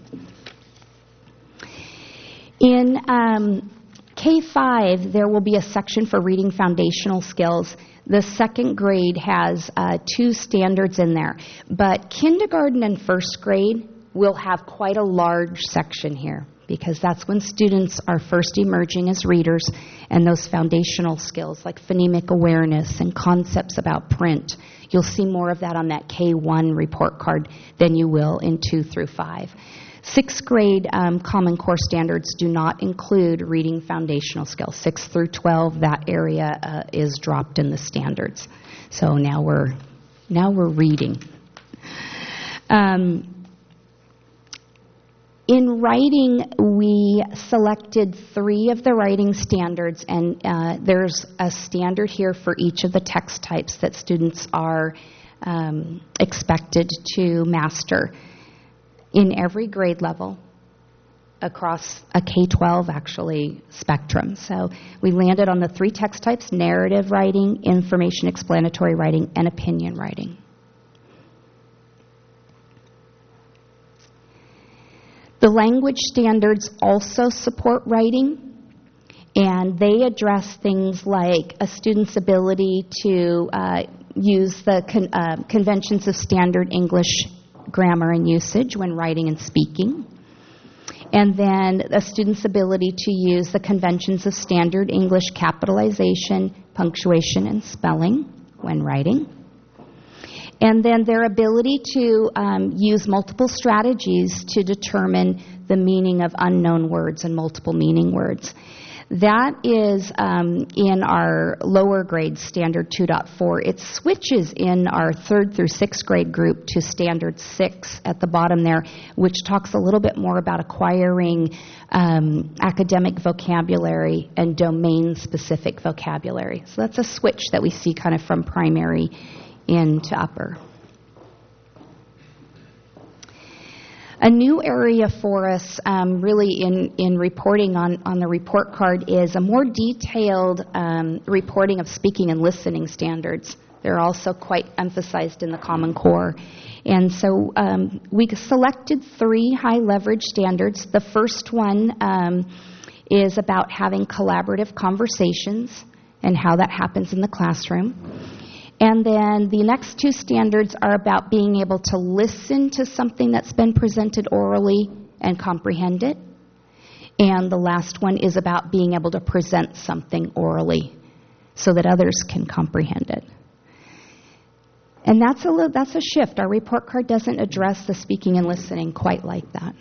In K-5, there will be a section for reading foundational skills. The second grade has 2 standards in there, but kindergarten and first grade will have quite a large section here because that's when students are first emerging as readers, and those foundational skills like phonemic awareness and concepts about print. You'll see more of that on that K-1 report card than you will in 2 through 5. 6th grade Common Core standards do not include reading foundational skills. 6 through 12, that area is dropped in the standards. So now we're reading. In writing, we selected 3 of the writing standards, and there's a standard here for each of the text types that students are expected to master in every grade level across a K-12, actually, spectrum. So we landed on the 3 text types: narrative writing, information explanatory writing, and opinion writing. The language standards also support writing, and they address things like a student's ability to use the conventions of standard English grammar and usage when writing and speaking, and then a student's ability to use the conventions of standard English capitalization, punctuation, and spelling when writing. And then their ability to use multiple strategies to determine the meaning of unknown words and multiple meaning words. That is in our lower grade standard 2.4. It switches in our 3rd through 6th grade group to standard 6 at the bottom there, which talks a little bit more about acquiring academic vocabulary and domain-specific vocabulary. So that's a switch that we see kind of from primary into upper. A new area for us really in reporting on the report card is a more detailed reporting of speaking and listening standards. They're also quite emphasized in the Common Core. And so we selected 3 high leverage standards. The first one is about having collaborative conversations and how that happens in the classroom. And then the next 2 standards are about being able to listen to something that's been presented orally and comprehend it. And the last one is about being able to present something orally so that others can comprehend it. And that's a shift. Our report card doesn't address the speaking and listening quite like that.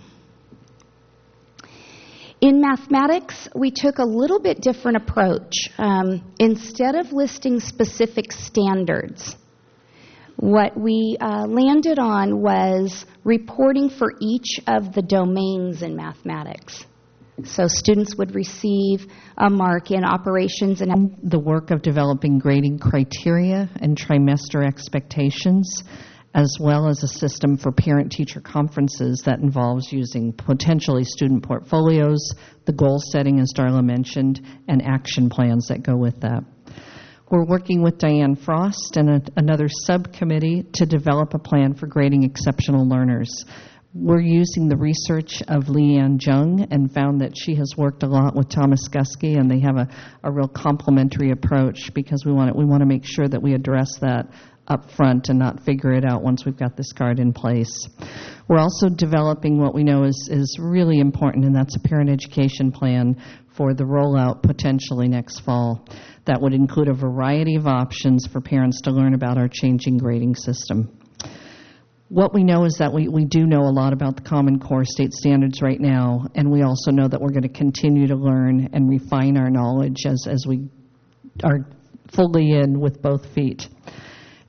In mathematics, we took a little bit different approach. Instead of listing specific standards, what we landed on was reporting for each of the domains in mathematics. So students would receive a mark in operations and the work of developing grading criteria and trimester expectations, as well as a system for parent-teacher conferences that involves using potentially student portfolios, the goal setting, as Darla mentioned, and action plans that go with that. We're working with Diane Frost and another subcommittee to develop a plan for grading exceptional learners. We're using the research of Leanne Jung and found that she has worked a lot with Thomas Gusky, and they have a real complementary approach because we want to make sure that we address that up front and not figure it out once we've got this card in place. We're also developing what we know is really important, and that's a parent education plan for the rollout potentially next fall. That would include a variety of options for parents to learn about our changing grading system. What we know is that we do know a lot about the Common Core state standards right now, and we also know that we're going to continue to learn and refine our knowledge as we are fully in with both feet.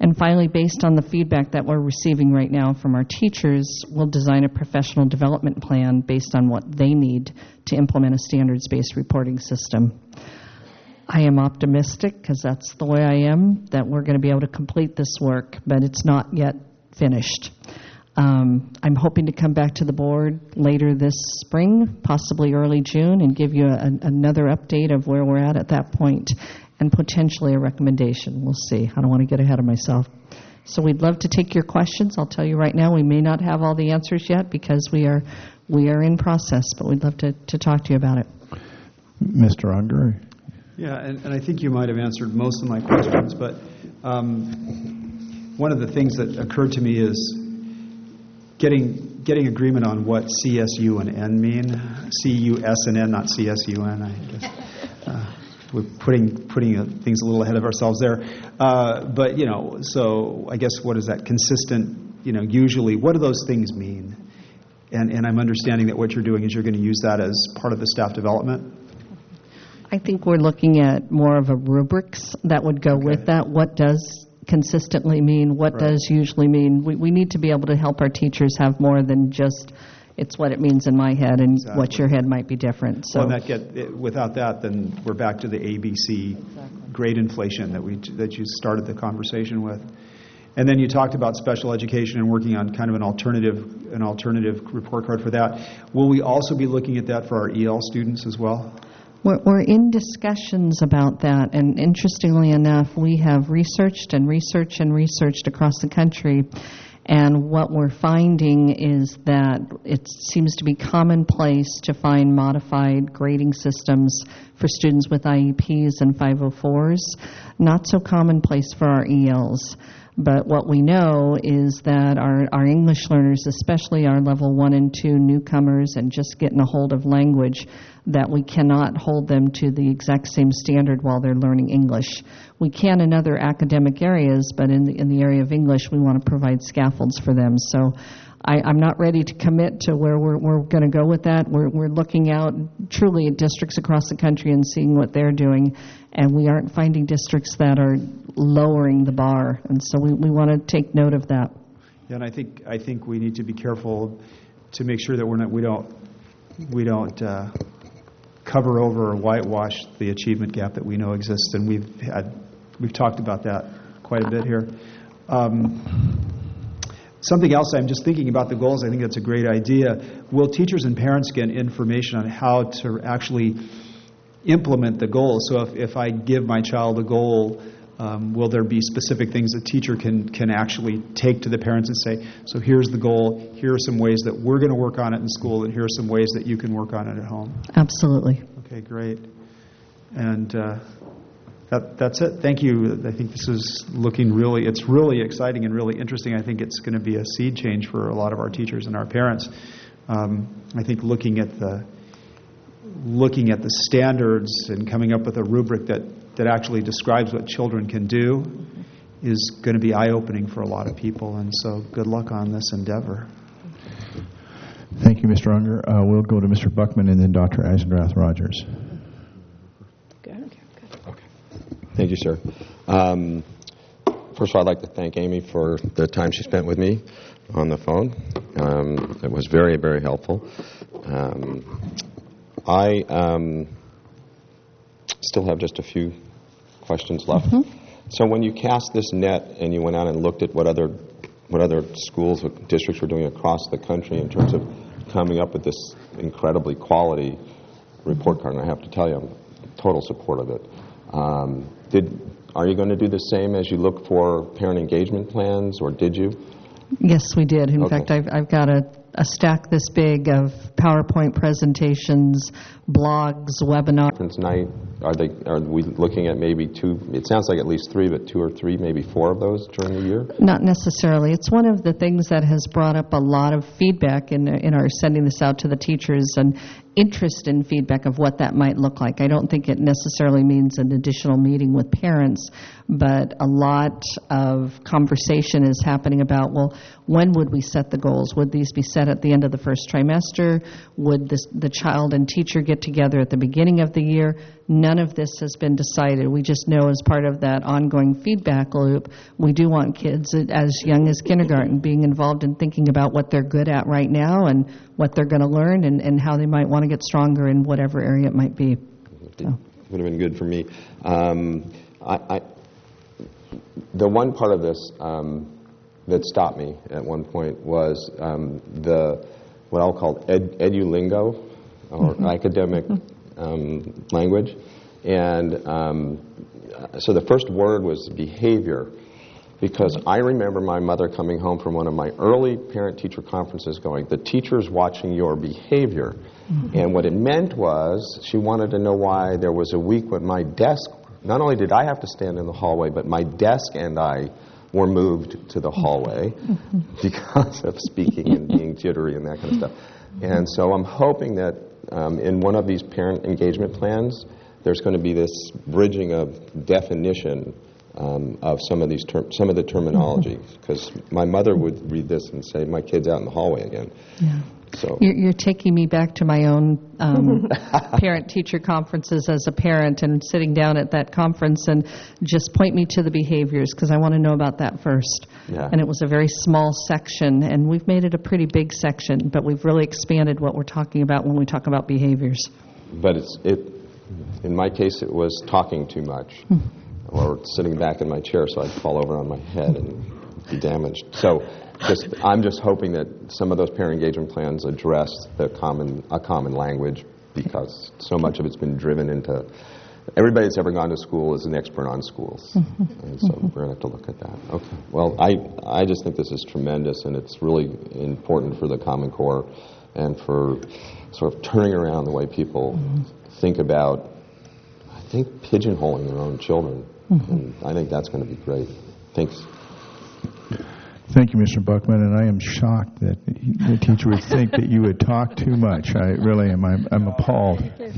And finally, based on the feedback that we're receiving right now from our teachers, we'll design a professional development plan based on what they need to implement a standards-based reporting system. I am optimistic, because that's the way I am, that we're going to be able to complete this work, but it's not yet finished. I'm hoping to come back to the board later this spring, possibly early June, and give you another update of where we're at that point, and potentially a recommendation. We'll see. I don't want to get ahead of myself. So we'd love to take your questions. I'll tell you right now, we may not have all the answers yet because we are in process, but we'd love to talk to you about it. Mr. Unger? Yeah, and I think you might have answered most of my questions, but one of the things that occurred to me is getting agreement on what CSU and N mean. CUS and N, not CSUN, I guess. We're putting things a little ahead of ourselves there. But, so I guess what is that? Consistent, usually, what do those things mean? And I'm understanding that what you're doing is you're going to use that as part of the staff development? I think we're looking at more of a rubrics that would go with that. What does consistently mean? What does usually mean? We need to be able to help our teachers have more than just it's what it means in my head and what your head might be different. So without that, then we're back to the ABC grade inflation that you started the conversation with. And then you talked about special education and working on kind of an alternative report card for that. Will we also be looking at that for our EL students as well? We're in discussions about that, and interestingly enough, we have researched across the country, and what we're finding is that it seems to be commonplace to find modified grading systems for students with IEPs and 504s, not so commonplace for our ELs. But what we know is that our English learners, especially our level 1 and 2 newcomers and just getting a hold of language, that we cannot hold them to the exact same standard while they're learning English. We can in other academic areas, but in the area of English, we want to provide scaffolds for them. So I'm not ready to commit to where we're going to go with that. We're looking out truly at districts across the country and seeing what they're doing, and we aren't finding districts that are lowering the bar, and so we want to take note of that. Yeah, and I think we need to be careful to make sure that we don't cover over or whitewash the achievement gap that we know exists, and we've talked about that quite a bit here. Something else, I'm just thinking about the goals. I think that's a great idea. Will teachers and parents get information on how to actually implement the goals? So if I give my child a goal, will there be specific things the teacher can actually take to the parents and say, so here's the goal, here are some ways that we're going to work on it in school, and here are some ways that you can work on it at home? Absolutely. Okay, great. And that's it. Thank you. I think this is it's really exciting and really interesting. I think it's going to be a seed change for a lot of our teachers and our parents. I think looking at the standards and coming up with a rubric that actually describes what children can do is going to be eye-opening for a lot of people. And so good luck on this endeavor. Thank you, Mr. Unger. We'll go to Mr. Buckman and then Dr. Eisendrath-Rogers. Thank you, sir. First of all, I'd like to thank Amy for the time she spent with me on the phone. It was very, very helpful. I still have just a few questions left. Mm-hmm. So when you cast this net and you went out and looked at what other schools or districts were doing across the country in terms of coming up with this incredibly quality report card, and I have to tell you, I'm in total support of it. Are you going to do the same as you look for parent engagement plans, or did you? Yes, we did. In fact, I've got a stack this big of PowerPoint presentations, blogs, webinars. Tonight, are we looking at maybe 2? It sounds like at least 3, but 2 or 3, maybe 4 of those during the year? Not necessarily. It's one of the things that has brought up a lot of feedback in our sending this out to the teachers and interest in feedback of what that might look like. I don't think it necessarily means an additional meeting with parents, but a lot of conversation is happening about, well, when would we set the goals? Would these be set set at the end of the first trimester? Would the child and teacher get together at the beginning of the year? None of this has been decided. We just know as part of that ongoing feedback loop, we do want kids as young as kindergarten being involved in thinking about what they're good at right now and what they're going to learn and how they might want to get stronger in whatever area it might be. So. Would have been good for me. The one part of this that stopped me at one point was what I'll call edulingo, or academic language. And so the first word was behavior, because I remember my mother coming home from one of my early parent-teacher conferences going, the teacher's watching your behavior. And what it meant was she wanted to know why there was a week when my desk, not only did I have to stand in the hallway, but my desk and I were moved to the hallway because of speaking and being jittery and that kind of stuff. And so I'm hoping that in one of these parent engagement plans, there's going to be this bridging of definition of some of the terminology, because my mother would read this and say, "My kid's out in the hallway again." Yeah. So you're taking me back to my own parent-teacher conferences as a parent, and sitting down at that conference, and just point me to the behaviors, because I want to know about that first. Yeah. And it was a very small section, and we've made it a pretty big section, but we've really expanded what we're talking about when we talk about behaviors. But in my case, it was talking too much, or sitting back in my chair so I'd fall over on my head and be damaged. So I'm just hoping that some of those parent engagement plans address a common language, because so much of it's been driven into everybody that's ever gone to school is an expert on schools. And so we're going to have to look at that. Okay. Well, I just think this is tremendous, and it's really important for the Common Core and for sort of turning around the way people think about, I think, pigeonholing their own children. And I think that's going to be great. Thanks. Thank you, Mr. Buckman, and I am shocked that the teacher would think that you would talk too much. I really am. I'm appalled.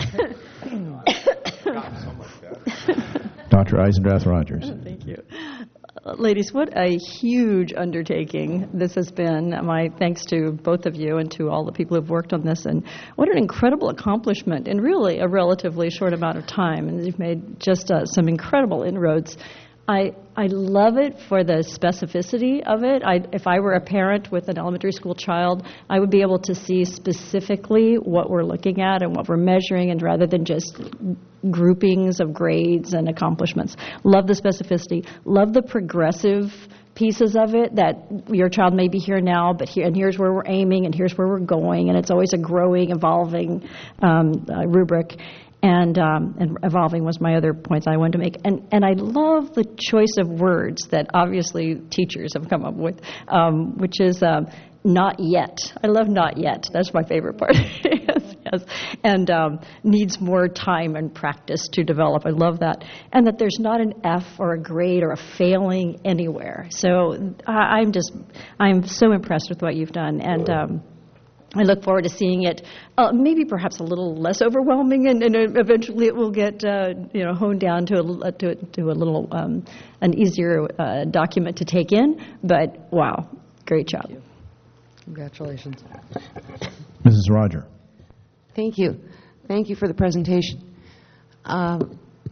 Dr. Eisendrath Rogers. Thank you. Ladies, what a huge undertaking this has been. My thanks to both of you and to all the people who've worked on this, and what an incredible accomplishment in really a relatively short amount of time. And you've made just some incredible inroads. I love it for the specificity of it. If I were a parent with an elementary school child, I would be able to see specifically what we're looking at and what we're measuring, and rather than just groupings of grades and accomplishments. Love the specificity. Love the progressive pieces of it, that your child may be here now, but here's where we're aiming, and here's where we're going, and it's always a growing, evolving rubric. And evolving was my other points I wanted to make. And I love the choice of words that obviously teachers have come up with, which is not yet. I love not yet. That's my favorite part. yes. And needs more time and practice to develop. I love that. And that there's not an F or a grade or a failing anywhere. So I'm so impressed with what you've done. And I look forward to seeing it, maybe perhaps a little less overwhelming, and eventually it will get honed down to a little an easier document to take in. But wow, great job! Congratulations, Mrs. Roger. Thank you for the presentation. I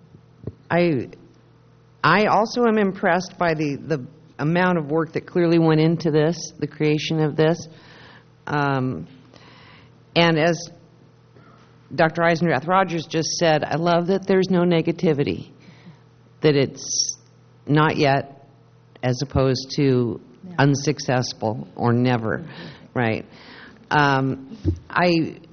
also am impressed by the amount of work that clearly went into this, the creation of this. And as Dr. Eisendrath Rogers just said, I love that there's no negativity, that it's not yet as opposed to unsuccessful or never, right? As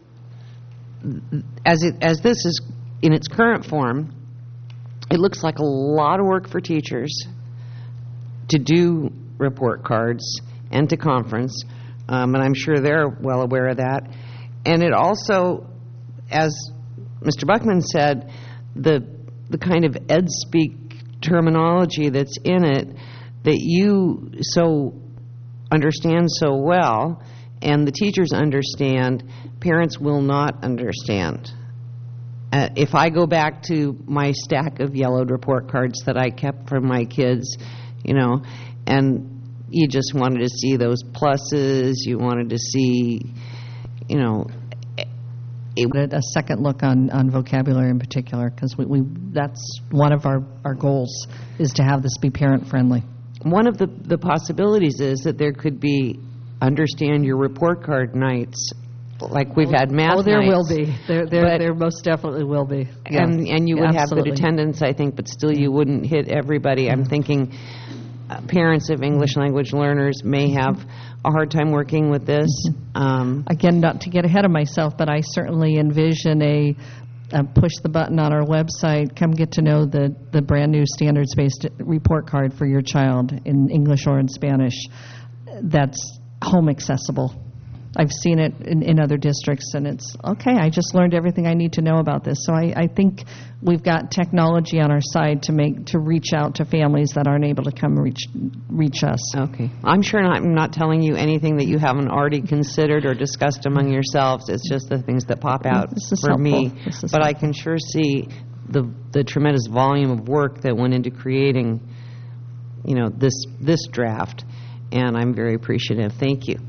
this is in its current form, it looks like a lot of work for teachers to do report cards and to conference. And I'm sure they're well aware of that. And it also, as Mr. Buckman said, the kind of ed speak terminology that's in it that you so understand so well, and the teachers understand, parents will not understand. If I go back to my stack of yellowed report cards that I kept from my kids, and you just wanted to see those pluses, you wanted to see, a second look on vocabulary in particular, because that's one of our goals, is to have this be parent-friendly. One of the possibilities is that there could be understand your report card nights, like we've had math nights. Oh, there will be. There most definitely will be. And you would absolutely have good attendance, I think, but still you wouldn't hit everybody. I'm thinking parents of English language learners may have a hard time working with this. Again, not to get ahead of myself, but I certainly envision a push the button on our website, come get to know the brand new standards-based report card for your child in English or in Spanish that's home accessible. I've seen it in other districts, and it's, okay, I just learned everything I need to know about this. So I think we've got technology on our side to reach out to families that aren't able to come reach us. Okay. I'm sure I'm not telling you anything that you haven't already considered or discussed among yourselves. It's just the things that pop out for me. But I can sure see the tremendous volume of work that went into creating, this draft, and I'm very appreciative. Thank you.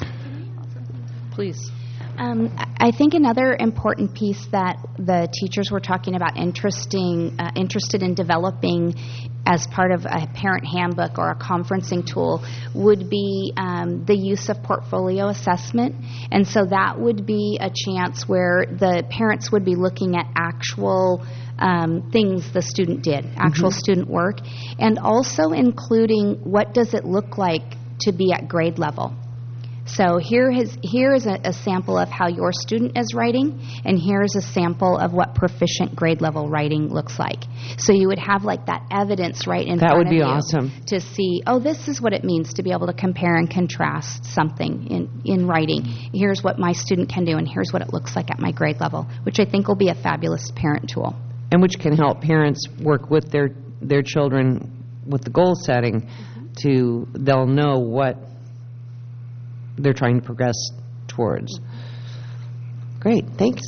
Please. I think another important piece that the teachers were talking about interested in developing as part of a parent handbook or a conferencing tool would be the use of portfolio assessment. And so that would be a chance where the parents would be looking at actual things the student did, actual student work, and also including what does it look like to be at grade level. So here is a sample of how your student is writing, and here's a sample of what proficient grade level writing looks like. So you would have like that evidence right in front of you. That would be awesome. To see, this is what it means to be able to compare and contrast something in writing. Here's what my student can do, and here's what it looks like at my grade level, which I think will be a fabulous parent tool. And which can help parents work with their children with the goal setting they'll know what they're trying to progress towards. Great, thanks.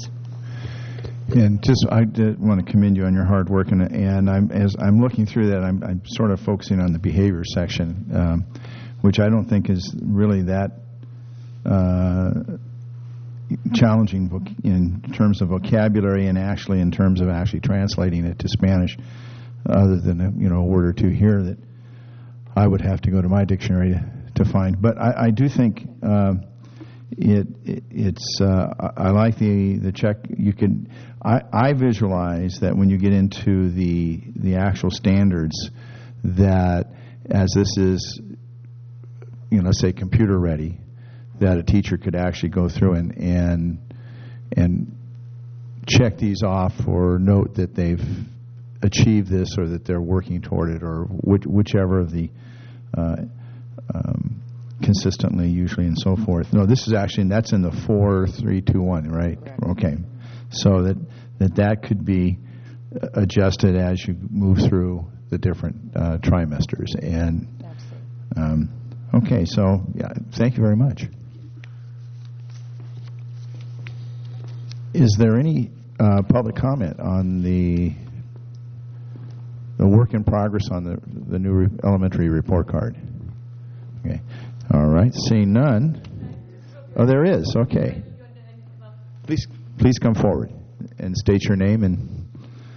And I did want to commend you on your hard work, and as I'm looking through that, I'm sort of focusing on the behavior section, which I don't think is really that challenging in terms of vocabulary and actually in terms of actually translating it to Spanish, other than a word or two here that I would have to go to my dictionary to find. But I do think it's I like the check. I visualize that when you get into the actual standards, that as this is let's say computer ready, that a teacher could actually go through and check these off or note that they've achieved this or that they're working toward it, or whichever of the consistently, usually, and so forth. No, this is actually, that's in the 4, 3, 2, 1, right? Correct. Okay. So that could be adjusted as you move through the different trimesters. And okay, so yeah, thank you very much. Is there any public comment on the work in progress on the new elementary report card? Okay. All right. Seeing none. Oh, there is. Okay. Please come forward and state your name.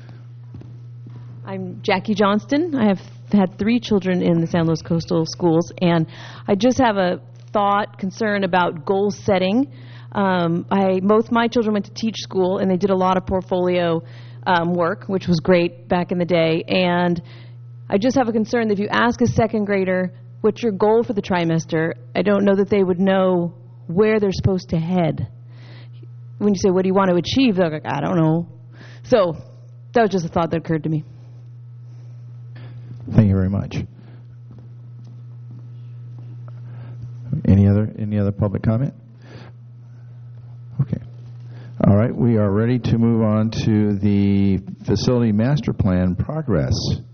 I'm Jackie Johnston. I have had 3 children in the San Luis Coastal Schools, and I just have a concern about goal setting. Both my children went to teach school, and they did a lot of portfolio work, which was great back in the day. And I just have a concern that if you ask a second grader, what's your goal for the trimester, I don't know that they would know where they're supposed to head. When you say, what do you want to achieve, they're like, I don't know. So that was just a thought that occurred to me. Thank you very much. Any other public comment? Okay. All right, we are ready to move on to the facility master plan progress.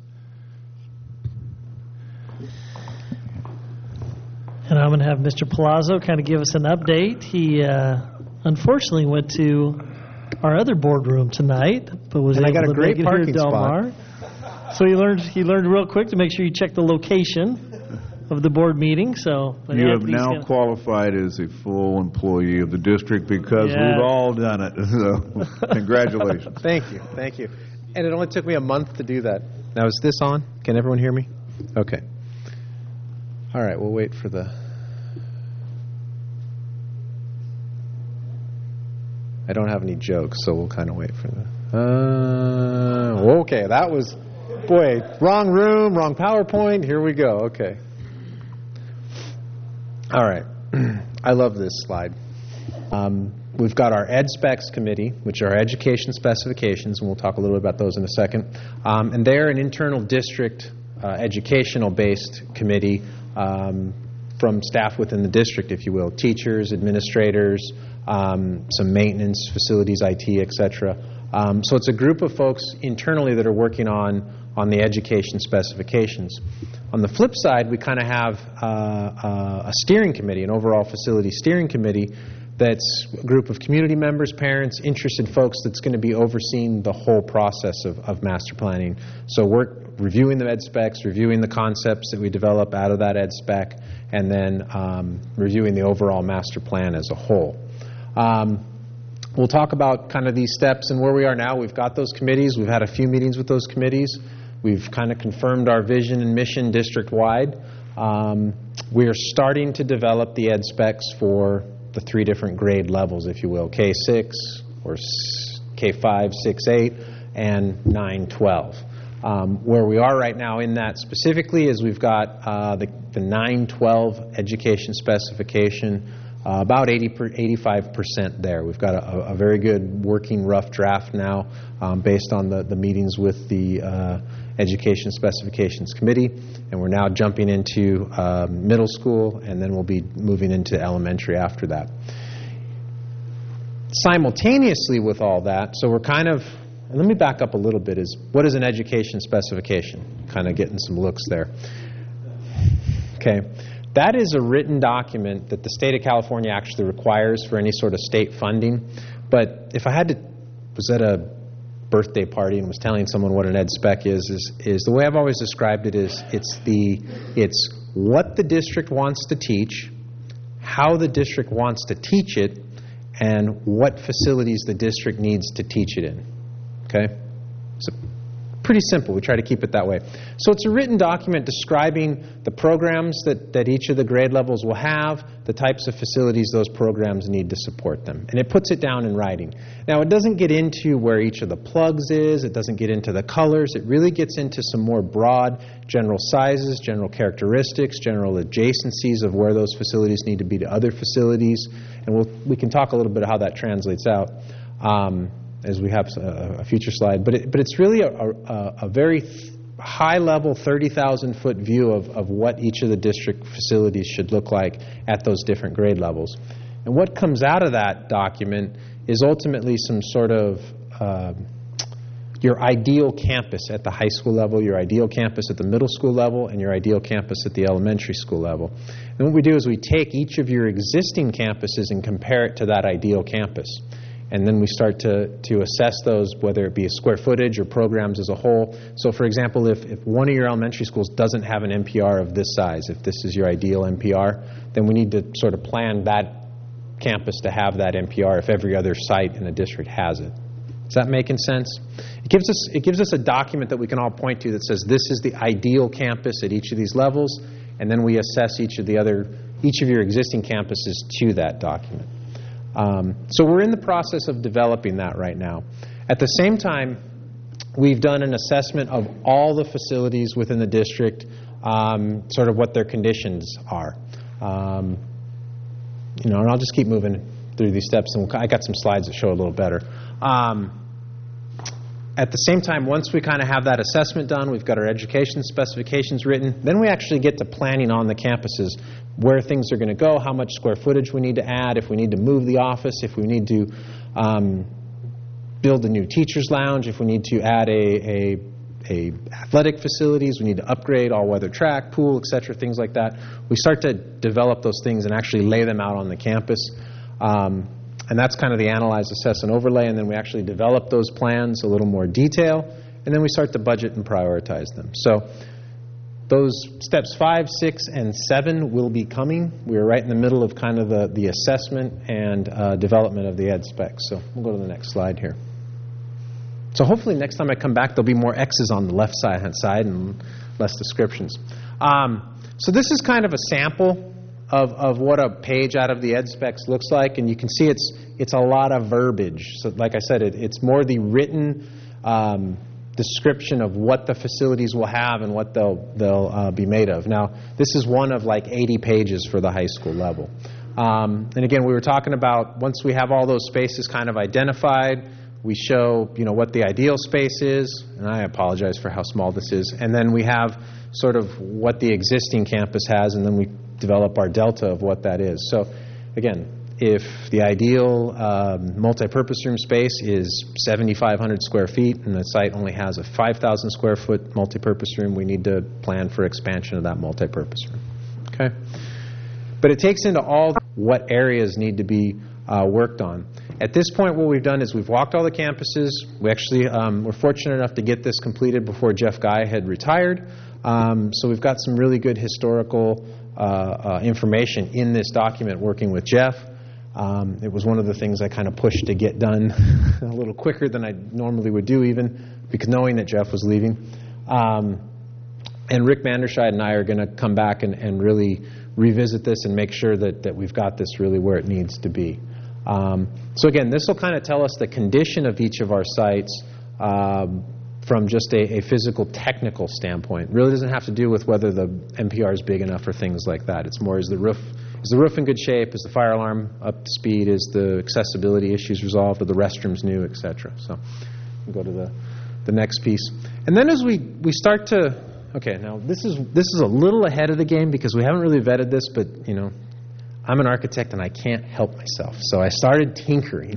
And I'm going to have Mr. Palazzo kind of give us an update. He unfortunately went to our other boardroom tonight, but was able to make it here to Del Mar. So he learned real quick to make sure you check the location of the board meeting. So, but You have Anthony's now gonna- qualified as a full employee of the district because Yeah. we've all done it. So, congratulations. Thank you. And it only took me a month to do that. Now, is this on? Can everyone hear me? Okay. All right, we'll wait for the... I don't have any jokes, so we'll kind of wait for the... okay, that was... Boy, wrong room, wrong PowerPoint. Here we go. Okay. All right. I love this slide. We've got our EdSpecs committee, which are education specifications, and we'll talk a little bit about those in a second. And they're an internal district educational-based committee from staff within the district, if you will, teachers, administrators, some maintenance, facilities, IT, etc. So it's a group of folks internally that are working on the education specifications. On the flip side, we kind of have a steering committee, an overall facility steering committee, that's a group of community members, parents, interested folks that's going to be overseeing the whole process of master planning. So we're reviewing the ed specs, reviewing the concepts that we develop out of that ed spec, and then reviewing the overall master plan as a whole. We'll talk about kind of these steps and where we are now. We've got those committees. We've had a few meetings with those committees. We've kind of confirmed our vision and mission district-wide. We are starting to develop the ed specs for the 3 different grade levels, if you will, K6 or K5, 6, 8, and 9, 12. Where we are right now in that specifically is we've got the 9, 12 education specification, about 85% there. We've got a very good working rough draft now based on the meetings with the Education Specifications Committee, and we're now jumping into middle school, and then we'll be moving into elementary after that. Simultaneously with all that, so we're kind of, and let me back up a little bit, is what is an education specification? Kind of getting some looks there. Okay. That is a written document that the state of California actually requires for any sort of state funding. But if I was at a birthday party and was telling someone what an ed spec is the way I've always described it is it's what the district wants to teach, how the district wants to teach it, and what facilities the district needs to teach it in. Okay? So pretty simple. We try to keep it that way. So it's a written document describing the programs that each of the grade levels will have, the types of facilities those programs need to support them. And it puts it down in writing. Now, it doesn't get into where each of the plugs is. It doesn't get into the colors. It really gets into some more broad general sizes, general characteristics, general adjacencies of where those facilities need to be to other facilities. And we can talk a little bit of how that translates out. As we have a future slide. But it's really a very high-level, 30,000-foot view of what each of the district facilities should look like at those different grade levels. And what comes out of that document is ultimately some sort of your ideal campus at the high school level, your ideal campus at the middle school level, and your ideal campus at the elementary school level. And what we do is we take each of your existing campuses and compare it to that ideal campus. And then we start to assess those, whether it be a square footage or programs as a whole. So, for example, if one of your elementary schools doesn't have an NPR of this size, if this is your ideal NPR, then we need to sort of plan that campus to have that NPR if every other site in the district has it. Is that making sense? It gives us a document that we can all point to that says this is the ideal campus at each of these levels, and then we assess each of your existing campuses to that document. So we're in the process of developing that right now. At the same time, we've done an assessment of all the facilities within the district, sort of what their conditions are. And I'll just keep moving through these steps, and I got some slides that show a little better. At the same time, once we kind of have that assessment done, we've got our education specifications written, then we actually get to planning on the campuses, where things are going to go, how much square footage we need to add, if we need to move the office, if we need to build a new teacher's lounge, if we need to add a athletic facilities, we need to upgrade all-weather track, pool, etc., things like that. We start to develop those things and actually lay them out on the campus. And that's kind of the analyze, assess, and overlay, and then we actually develop those plans a little more detail, and then we start to budget and prioritize them. So Those steps 5, 6, and 7 will be coming. We're right in the middle of kind of the assessment and development of the ed specs. So we'll go to the next slide here. So hopefully next time I come back, there'll be more X's on the left side and less descriptions. So this is kind of a sample of what a page out of the ed specs looks like, and you can see it's a lot of verbiage. So like I said, it's more the written description of what the facilities will have and what they'll be made of. Now, this is one of like 80 pages for the high school level. And again, we were talking about once we have all those spaces kind of identified, we show what the ideal space is, and I apologize for how small this is, and then we have sort of what the existing campus has, and then we develop our delta of what that is. So again, if the ideal multi-purpose room space is 7,500 square feet and the site only has a 5,000 square foot multi-purpose room, we need to plan for expansion of that multi-purpose room. Okay? But it takes into all what areas need to be worked on. At this point, what we've done is we've walked all the campuses. We actually were fortunate enough to get this completed before Jeff Guy had retired. So we've got some really good historical information in this document working with Jeff. It was one of the things I kind of pushed to get done a little quicker than I normally would do, even because knowing that Jeff was leaving. And Rick Manderscheid and I are going to come back and really revisit this and make sure that we've got this really where it needs to be. So again, this will kind of tell us the condition of each of our sites from just a physical, technical standpoint. It really doesn't have to do with whether the MPR is big enough or things like that. It's more, is the roof in good shape? Is the fire alarm up to speed? Is the accessibility issues resolved? Are the restrooms new, etc.? So we'll go to the next piece. And then as we start to, okay, now this is a little ahead of the game because we haven't really vetted this, but I'm an architect and I can't help myself. So I started tinkering.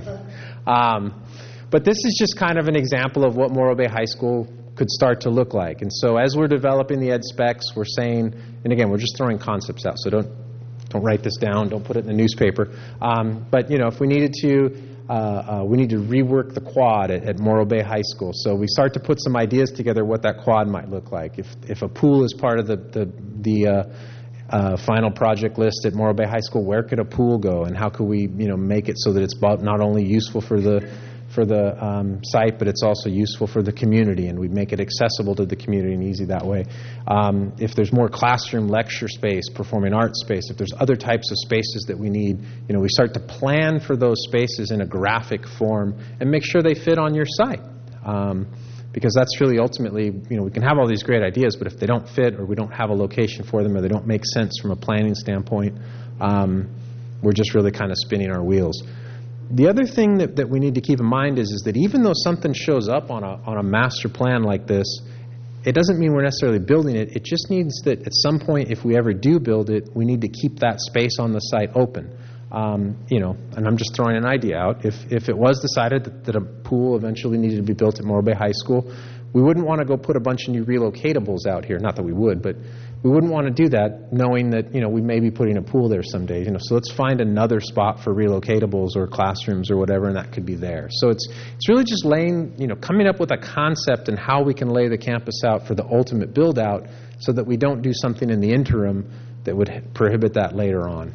But this is just kind of an example of what Morro Bay High School could start to look like. And so as we're developing the ed specs, we're saying, and again, we're just throwing concepts out, so don't write this down, don't put it in the newspaper. But if we needed to, we need to rework the quad at Morro Bay High School. So we start to put some ideas together what that quad might look like. If a pool is part of the final project list at Morro Bay High School, where could a pool go, and how could we make it so that it's not only useful for the site, but it's also useful for the community, and we make it accessible to the community and easy that way. If there's more classroom lecture space, performing arts space, if there's other types of spaces that we need, we start to plan for those spaces in a graphic form and make sure they fit on your site. Because that's really ultimately, we can have all these great ideas, but if they don't fit or we don't have a location for them or they don't make sense from a planning standpoint, we're just really kind of spinning our wheels. The other thing that we need to keep in mind is that even though something shows up on a master plan like this, it doesn't mean we're necessarily building it. It just means that at some point, if we ever do build it, we need to keep that space on the site open. And I'm just throwing an idea out. If it was decided that a pool eventually needed to be built at Morro Bay High School, we wouldn't want to go put a bunch of new relocatables out here. Not that we would, but we wouldn't want to do that knowing that, we may be putting a pool there someday. So let's find another spot for relocatables or classrooms or whatever, and that could be there. So it's really just coming up with a concept and how we can lay the campus out for the ultimate build out so that we don't do something in the interim that would prohibit that later on.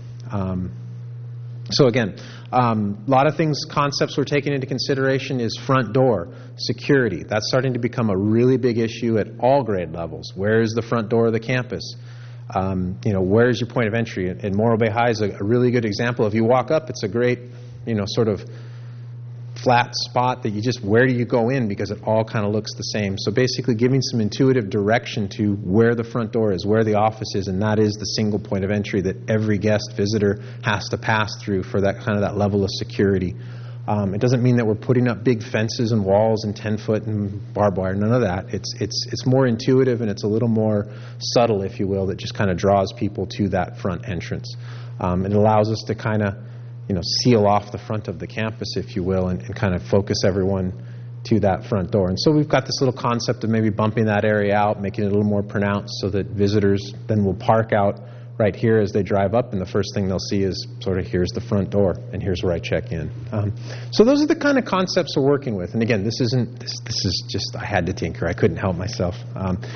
So again, a lot of concepts we're taking into consideration is front door, security. That's starting to become a really big issue at all grade levels. Where is the front door of the campus? Where is your point of entry? And Morro Bay High is a really good example. If you walk up, it's a great, sort of flat spot that where do you go in, because it all kind of looks the same. So basically giving some intuitive direction to where the front door is, where the office is, and that is the single point of entry that every guest visitor has to pass through for that kind of that level of security. It doesn't mean that we're putting up big fences and walls and 10-foot and barbed wire, none of that. It's more intuitive and it's a little more subtle, if you will, that just kind of draws people to that front entrance. It allows us to kind of seal off the front of the campus, if you will, and kind of focus everyone to that front door. And so we've got this little concept of maybe bumping that area out, making it a little more pronounced so that visitors then will park out right here as they drive up, and the first thing they'll see is sort of here's the front door, and here's where I check in. So those are the kind of concepts we're working with. And again, this is just, I had to tinker. I couldn't help myself.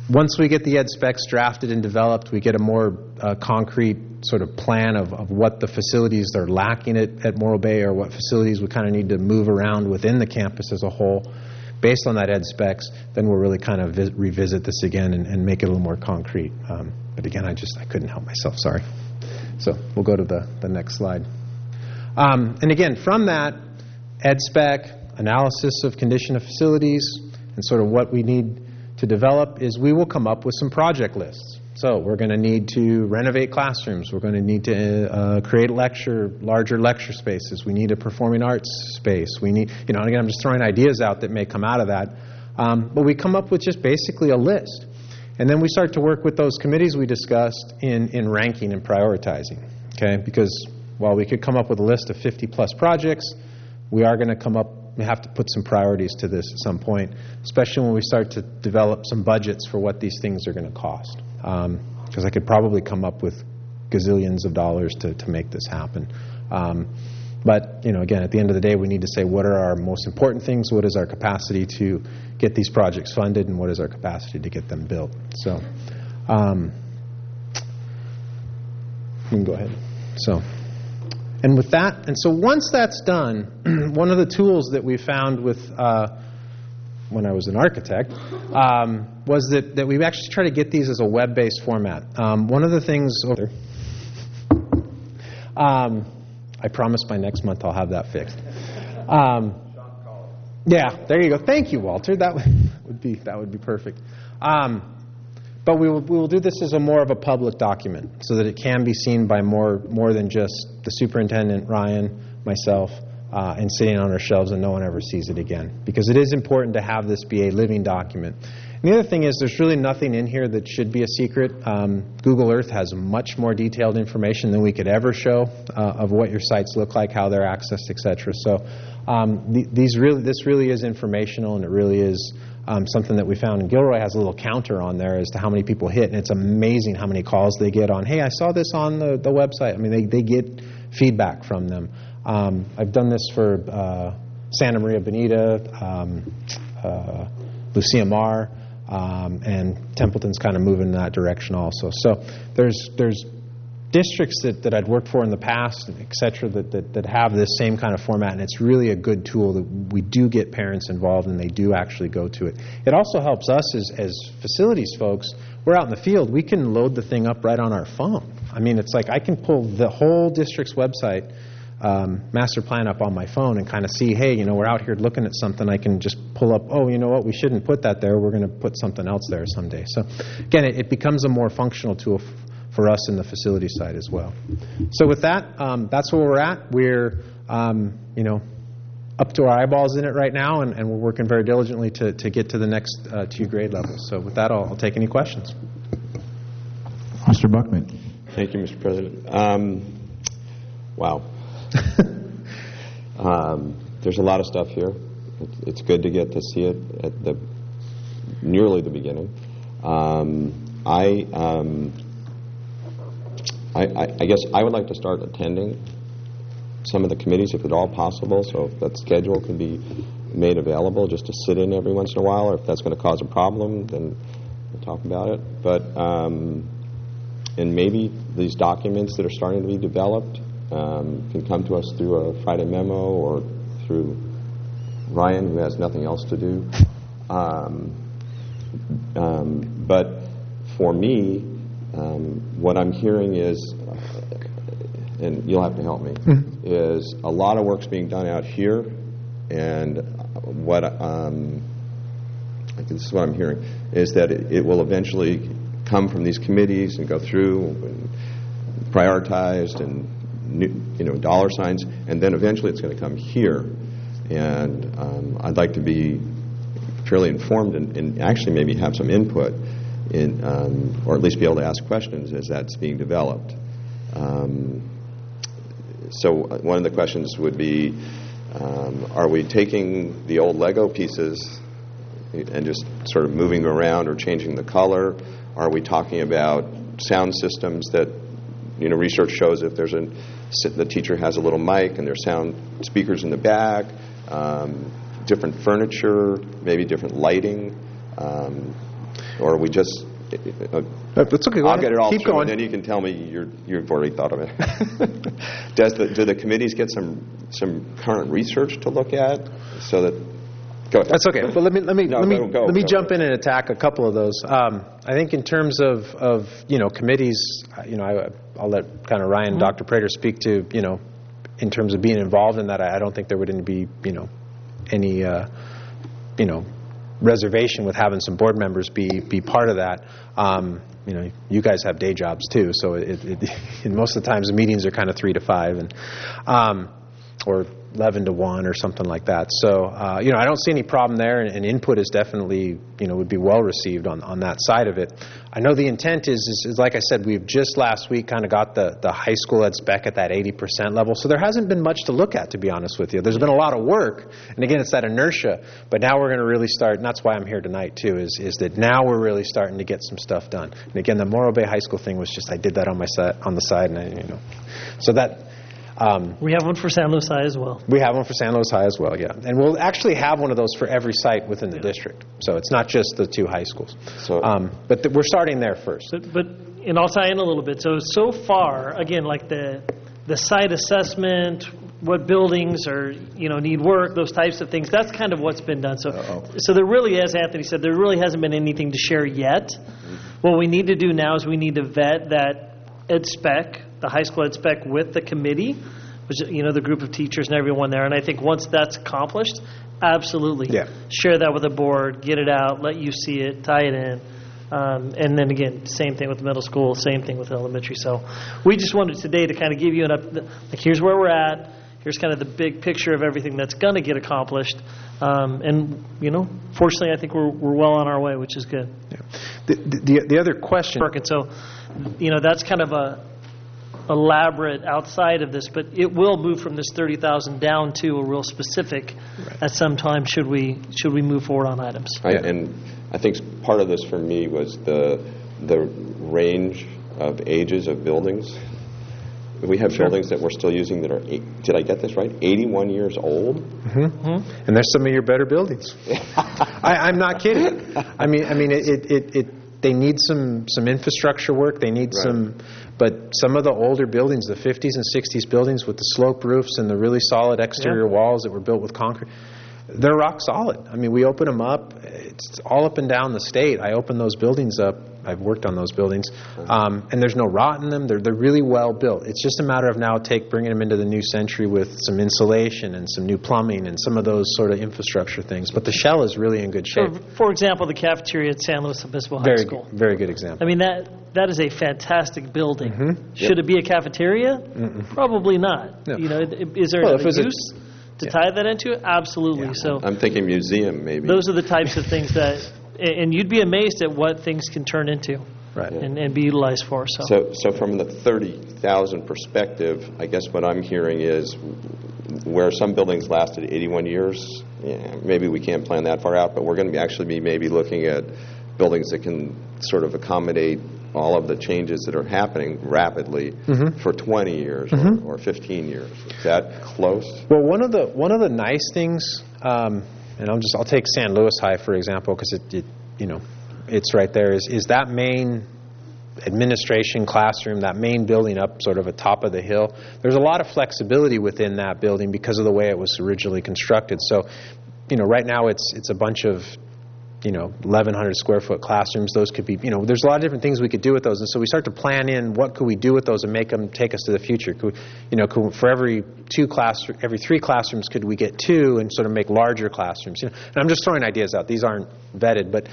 once we get the ed specs drafted and developed, we get a more concrete sort of plan of what the facilities are lacking at Morro Bay, or what facilities we kind of need to move around within the campus as a whole. Based on that ed specs, then we'll really kind of revisit this again and make it a little more concrete. But again, I couldn't help myself, sorry. So we'll go to the next slide. And again, from that ed spec, analysis of condition of facilities, and sort of what we need to develop is we will come up with some project lists. So we're going to need to renovate classrooms. We're going to need to create larger lecture spaces. We need a performing arts space. We need, and again, I'm just throwing ideas out that may come out of that. But we come up with just basically a list. And then we start to work with those committees we discussed in ranking and prioritizing. Okay? Because while we could come up with a list of 50-plus projects, we are going to have to put some priorities to this at some point, especially when we start to develop some budgets for what these things are going to cost. Because I could probably come up with gazillions of dollars to make this happen. But, again, at the end of the day, we need to say what are our most important things, what is our capacity to get these projects funded, and what is our capacity to get them built. So, you can go ahead. And with that, and so once that's done, one of the tools that we found with when I was an architect was that we actually try to get these as a web-based format. One of the things over I promise by next month I'll have that fixed. Yeah, there you go. Thank you, Walter. That would be perfect. But we will do this as more of a public document so that it can be seen by more than just the superintendent, Ryan, myself, and sitting on our shelves and no one ever sees it again. Because it is important to have this be a living document. And the other thing is there's really nothing in here that should be a secret. Google Earth has much more detailed information than we could ever show of what your sites look like, how they're accessed, etc. So this really is informational, and it really is something that we found. And Gilroy has a little counter on there as to how many people hit, and it's amazing how many calls they get on, hey, I saw this on the website. I mean, they get feedback from them. I've done this for Santa Maria Bonita, Lucia Mar, and Templeton's kind of moving in that direction also. So there's districts that I'd worked for in the past, et cetera, that have this same kind of format, and it's really a good tool that we do get parents involved and they do actually go to it. It also helps us as facilities folks. We're out in the field. We can load the thing up right on our phone. I mean, it's like I can pull the whole district's website master plan up on my phone and kind of see, hey, we're out here looking at something. I can just pull up, oh, you know what, we shouldn't put that there. We're going to put something else there someday. So, again, it becomes a more functional tool for us in the facility side as well. So with that, that's where we're at. We're, up to our eyeballs in it right now, and we're working very diligently to get to the next 2 grade levels. So with that, I'll take any questions. Mr. Buckman. Thank you, Mr. President. Wow. There's a lot of stuff here. It's good to get to see it at nearly the beginning. I guess I would like to start attending some of the committees if at all possible, so if that schedule could be made available just to sit in every once in a while, or if that's going to cause a problem, then we'll talk about it. But and maybe these documents that are starting to be developed can come to us through a Friday memo or through Ryan, who has nothing else to do. But for me, what I'm hearing is, and you'll have to help me, is a lot of work's being done out here, and what this is what I'm hearing, is that it will eventually come from these committees and go through and prioritized and dollar signs, and then eventually it's going to come here. And I'd like to be fairly informed and actually maybe have some input in, or at least be able to ask questions as that's being developed. So one of the questions would be, are we taking the old Lego pieces and just sort of moving them around or changing the color? Are we talking about sound systems that, research shows if the teacher has a little mic and there's sound speakers in the back, different furniture, maybe different lighting. Or are we just... That's okay. I'll get it all Keep through, going. and then you can tell me you've already thought of it. Do the committees get some current research to look at so that? Go ahead. That's okay. But let me go. jump in and attack a couple of those. I think in terms of committees, I'll let kind of Ryan, Dr. Prater speak to in terms of being involved in that. I don't think there would be any reservation with having some board members be part of that. You guys have day jobs too, so and most of the times the meetings are kind of 3 to 5 and or 11 to 1 or something like that. So I don't see any problem there, and input is definitely would be well received on that side of it. I know the intent is like I said, we've just last week kind of got the high school ed spec at that 80% level, so there hasn't been much to look at, to be honest with you. There's been a lot of work, and again, it's that inertia, but now we're going to really start, and that's why I'm here tonight too, is that now we're really starting to get some stuff done. And again, the Morro Bay High School thing was just, I did that on the side, and so that... we have one for San Luis High as well. We have one for San Luis High as well, yeah. And we'll actually have one of those for every site within the district. So it's not just the 2 high schools. So, but we're starting there first. But and I'll tie in a little bit. So far, again, like the site assessment, what buildings are need work, those types of things. That's kind of what's been done. So there really, as Anthony said, there really hasn't been anything to share yet. What we need to do now is we need to vet that ed spec, the high school ed spec, with the committee, which the group of teachers and everyone there. And I think once that's accomplished, absolutely share that with the board, get it out, let you see it, tie it in. And then again, same thing with the middle school, same thing with elementary. So we just wanted today to kind of give you here's where we're at. Here's kind of the big picture of everything that's going to get accomplished. And fortunately, I think we're well on our way, which is good. Yeah. The other question. And so, that's kind of a elaborate outside of this, but it will move from this 30,000 down to a real specific at some time should we move forward on items. And I think part of this for me was the range of ages of buildings. We have buildings that we're still using that are, did I get this right, 81 years old? Mm-hmm. And there's some of your better buildings. I'm not kidding. I mean, they need some infrastructure work. They need but some of the older buildings, the 50s and 60s buildings with the sloped roofs and the really solid exterior walls that were built with concrete, they're rock solid. I mean, we open them up. It's all up and down the state. I open those buildings up. I've worked on those buildings, and there's no rot in them. They're really well built. It's just a matter of now bringing them into the new century with some insulation and some new plumbing and some of those sort of infrastructure things. But the shell is really in good shape. For example, the cafeteria at San Luis Obispo High School. Very good example. I mean, that is a fantastic building. Should it be a cafeteria? Probably not. No. Is there a use to tie that into it? Absolutely. Yeah. So I'm thinking museum, maybe. Those are the types of things that. And you'd be amazed at what things can turn into and be utilized for. So from the 30,000 perspective, I guess what I'm hearing is where some buildings lasted 81 years, maybe we can't plan that far out, but we're going to actually be maybe looking at buildings that can sort of accommodate all of the changes that are happening rapidly for 20 years or 15 years. Is that close? Well, one of the nice things... and I'll take San Luis High, for example, because it's right there, is that main administration classroom, that main building up sort of atop of the hill. There's a lot of flexibility within that building because of the way it was originally constructed. So, right now it's a bunch of 1,100 square foot classrooms. Those could be, there's a lot of different things we could do with those. And so we start to plan in what could we do with those and make them take us to the future. Could for every 3 classrooms, could we get 2 and sort of make larger classrooms? And I'm just throwing ideas out. These aren't vetted, but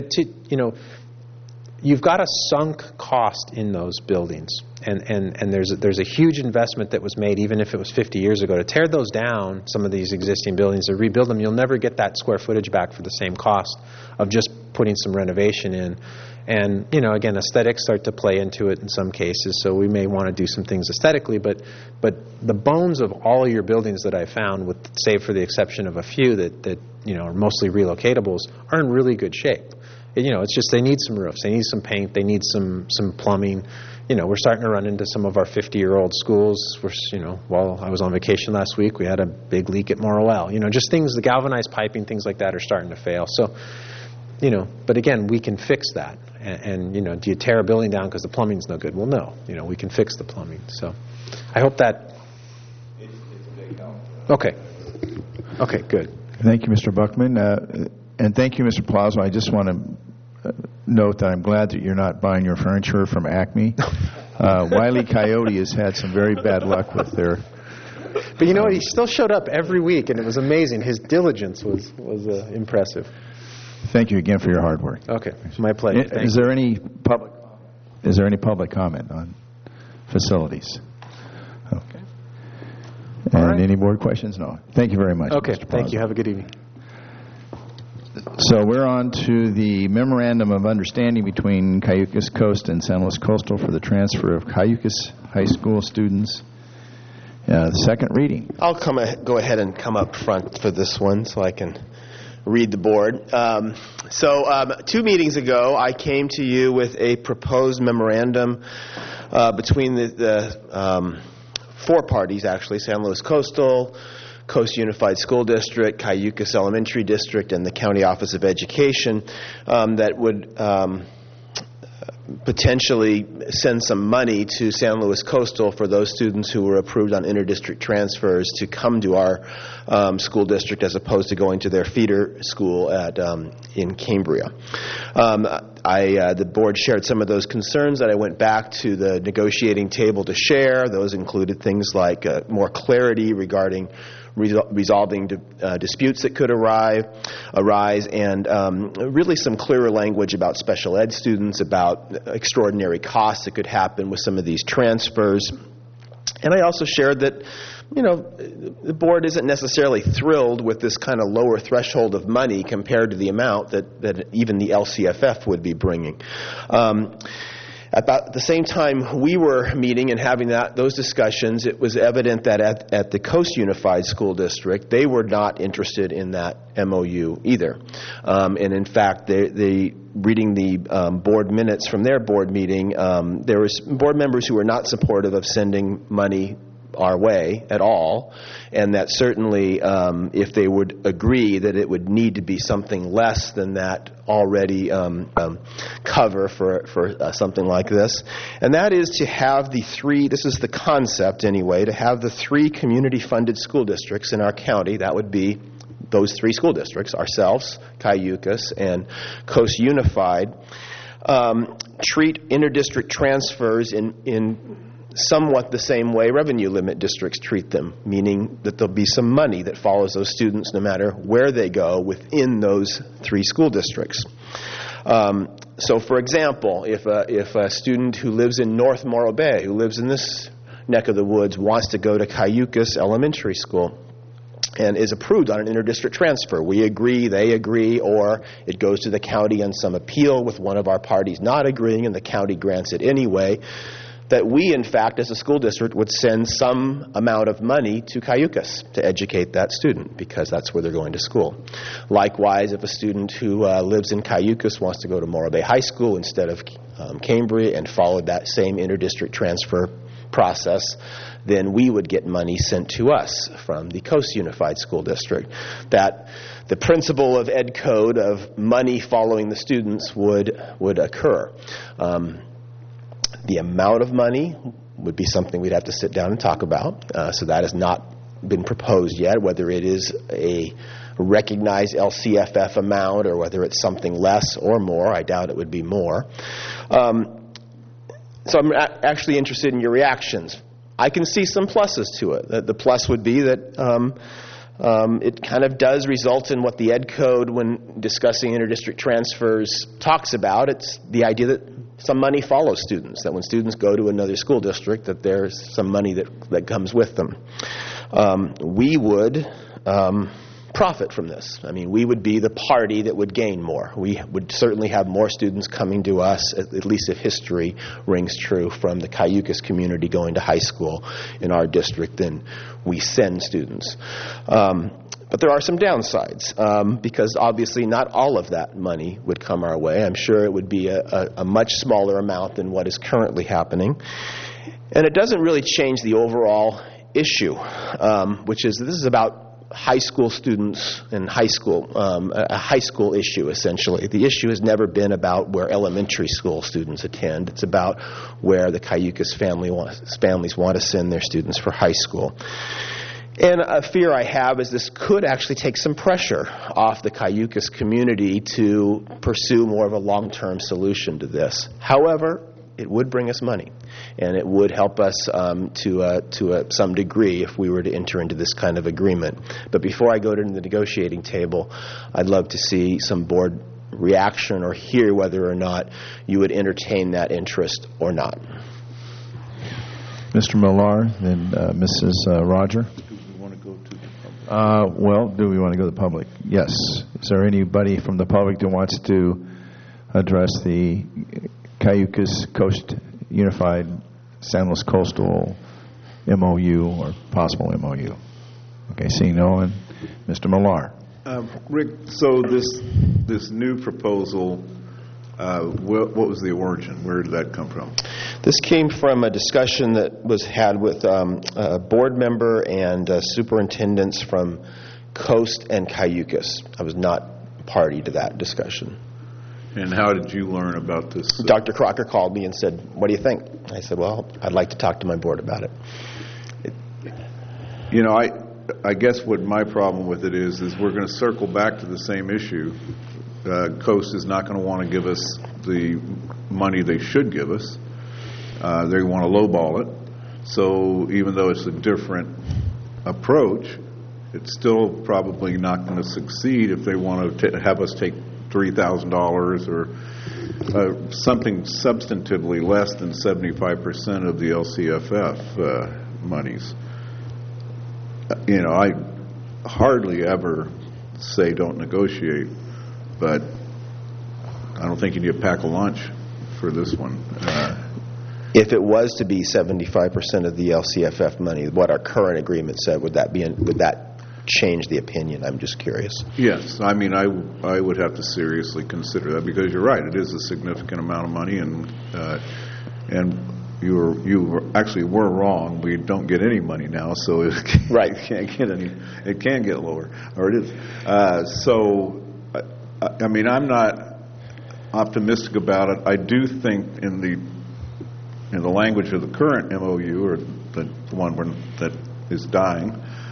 you've got a sunk cost in those buildings. And there's a huge investment that was made, even if it was 50 years ago, to tear those down, some of these existing buildings, to rebuild them. You'll never get that square footage back for the same cost of just putting some renovation in. And, again, aesthetics start to play into it in some cases, so we may want to do some things aesthetically, but the bones of all of your buildings that I found, save for the exception of a few that are mostly relocatables, are in really good shape. It's just they need some roofs, they need some paint, they need some plumbing. We're starting to run into some of our 50-year-old schools. While I was on vacation last week, we had a big leak at Morro L. Just things, the galvanized piping, things like that are starting to fail. So, But again, we can fix that. And do you tear a building down because the plumbing's no good? Well, no. We can fix the plumbing. So I hope that... It's a big help. Okay. Okay, good. Thank you, Mr. Buckman. And thank you, Mr. Palazzo. I just want to note that I'm glad that you're not buying your furniture from Acme. Wile E. Coyote has had some very bad luck with their... But you know what? He still showed up every week, and it was amazing. His diligence was impressive. Thank you again for your hard work. Okay, my pleasure. Is there any public comment on facilities? Okay. And any board questions? No. Thank you very much. Okay, Mr. thank you. Have a good evening. So we're on to the Memorandum of Understanding between Cayucos Coast and San Luis Coastal for the transfer of Cayucos High School students. The second reading. I'll go ahead and come up front for this one so I can read the board. 2 meetings ago, I came to you with a proposed memorandum between the 4 parties, actually, San Luis Coastal, Coast Unified School District, Cayucos Elementary District, and the County Office of Education that would potentially send some money to San Luis Coastal for those students who were approved on interdistrict transfers to come to our school district as opposed to going to their feeder school in Cambria. The board shared some of those concerns that I went back to the negotiating table to share. Those included things like more clarity regarding resolving disputes that could arise, and really some clearer language about special ed students, about extraordinary costs that could happen with some of these transfers. And I also shared that, the board isn't necessarily thrilled with this kind of lower threshold of money compared to the amount that even the LCFF would be bringing. About the same time we were meeting and having those discussions, it was evident that at the Coast Unified School District, they were not interested in that MOU either. And in fact, reading the board minutes from their board meeting, there was board members who were not supportive of sending money our way at all, and that certainly if they would agree that it would need to be something less than that already cover for something like this, and that is to have this is the concept anyway, to have the 3 community-funded school districts in our county, that would be those 3 school districts, ourselves, Cayucos, and Coast Unified, treat interdistrict transfers in somewhat the same way revenue limit districts treat them, meaning that there'll be some money that follows those students no matter where they go within those 3 school districts. So, for example, if a student who lives in North Morro Bay, who lives in this neck of the woods, wants to go to Cayucos Elementary School and is approved on an interdistrict transfer, we agree, they agree, or it goes to the county on some appeal with one of our parties not agreeing and the county grants it anyway, that we, in fact, as a school district, would send some amount of money to Cayucos to educate that student, because that's where they're going to school. Likewise, if a student who lives in Cayucos wants to go to Morro Bay High School instead of Cambria and followed that same interdistrict transfer process, then we would get money sent to us from the Coast Unified School District. That the principle of Ed Code of money following the students would occur. The amount of money would be something we'd have to sit down and talk about. So that has not been proposed yet, whether it is a recognized LCFF amount or whether it's something less or more. I doubt it would be more. So I'm actually interested in your reactions. I can see some pluses to it. The plus would be that it kind of does result in what the Ed Code, when discussing interdistrict transfers, talks about. It's the idea that some money follows students, that when students go to another school district, that there's some money that comes with them. We would profit from this. I mean, we would be the party that would gain more. We would certainly have more students coming to us, at least if history rings true, from the Cayucos community going to high school in our district than we send students. But there are some downsides, because obviously not all of that money would come our way. I'm sure it would be a much smaller amount than what is currently happening. And it doesn't really change the overall issue, which is this is about high school students and a high school issue, essentially. The issue has never been about where elementary school students attend. It's about where the Cayucas families want to send their students for high school. And a fear I have is this could actually take some pressure off the Cayucas community to pursue more of a long-term solution to this. However, it would bring us money, and it would help us to some degree if we were to enter into this kind of agreement. But before I go to the negotiating table, I'd love to see some board reaction or hear whether or not you would entertain that interest or not. Mr. Millar, then Mrs. Roger. Well, do we want to go to the public? Yes. Is there anybody from the public that wants to address the Cayucas Coast Unified San Luis Coastal MOU or possible MOU? Okay, seeing no one. Mr. Millar. Rick, so this new proposal, what was the origin? Where did that come from? This came from a discussion that was had with a board member and superintendents from Coast and Cayucas. I was not party to that discussion. And how did you learn about this? Dr. Crocker called me and said, "What do you think?" I said, "Well, I'd like to talk to my board about it." You know, I guess what my problem with it is we're going to circle back to the same issue. Coast is not going to want to give us the money they should give us. They want to lowball it. So even though it's a different approach, it's still probably not going to succeed if they want to have us take $3,000 or something substantively less than 75% of the LCFF monies. You know, I hardly ever say don't negotiate, but I don't think you need a pack of lunch for this one. If it was to be 75% of the LCFF money, what our current agreement said, would that change the opinion? I'm just curious. Yes, I mean, I would have to seriously consider that, because you're right, it is a significant amount of money, and you actually were wrong. We don't get any money now, so it can't get any. It can get lower, or it is. So, I mean, I'm not optimistic about it. I do think in the language of the current MOU, or the one that is dying,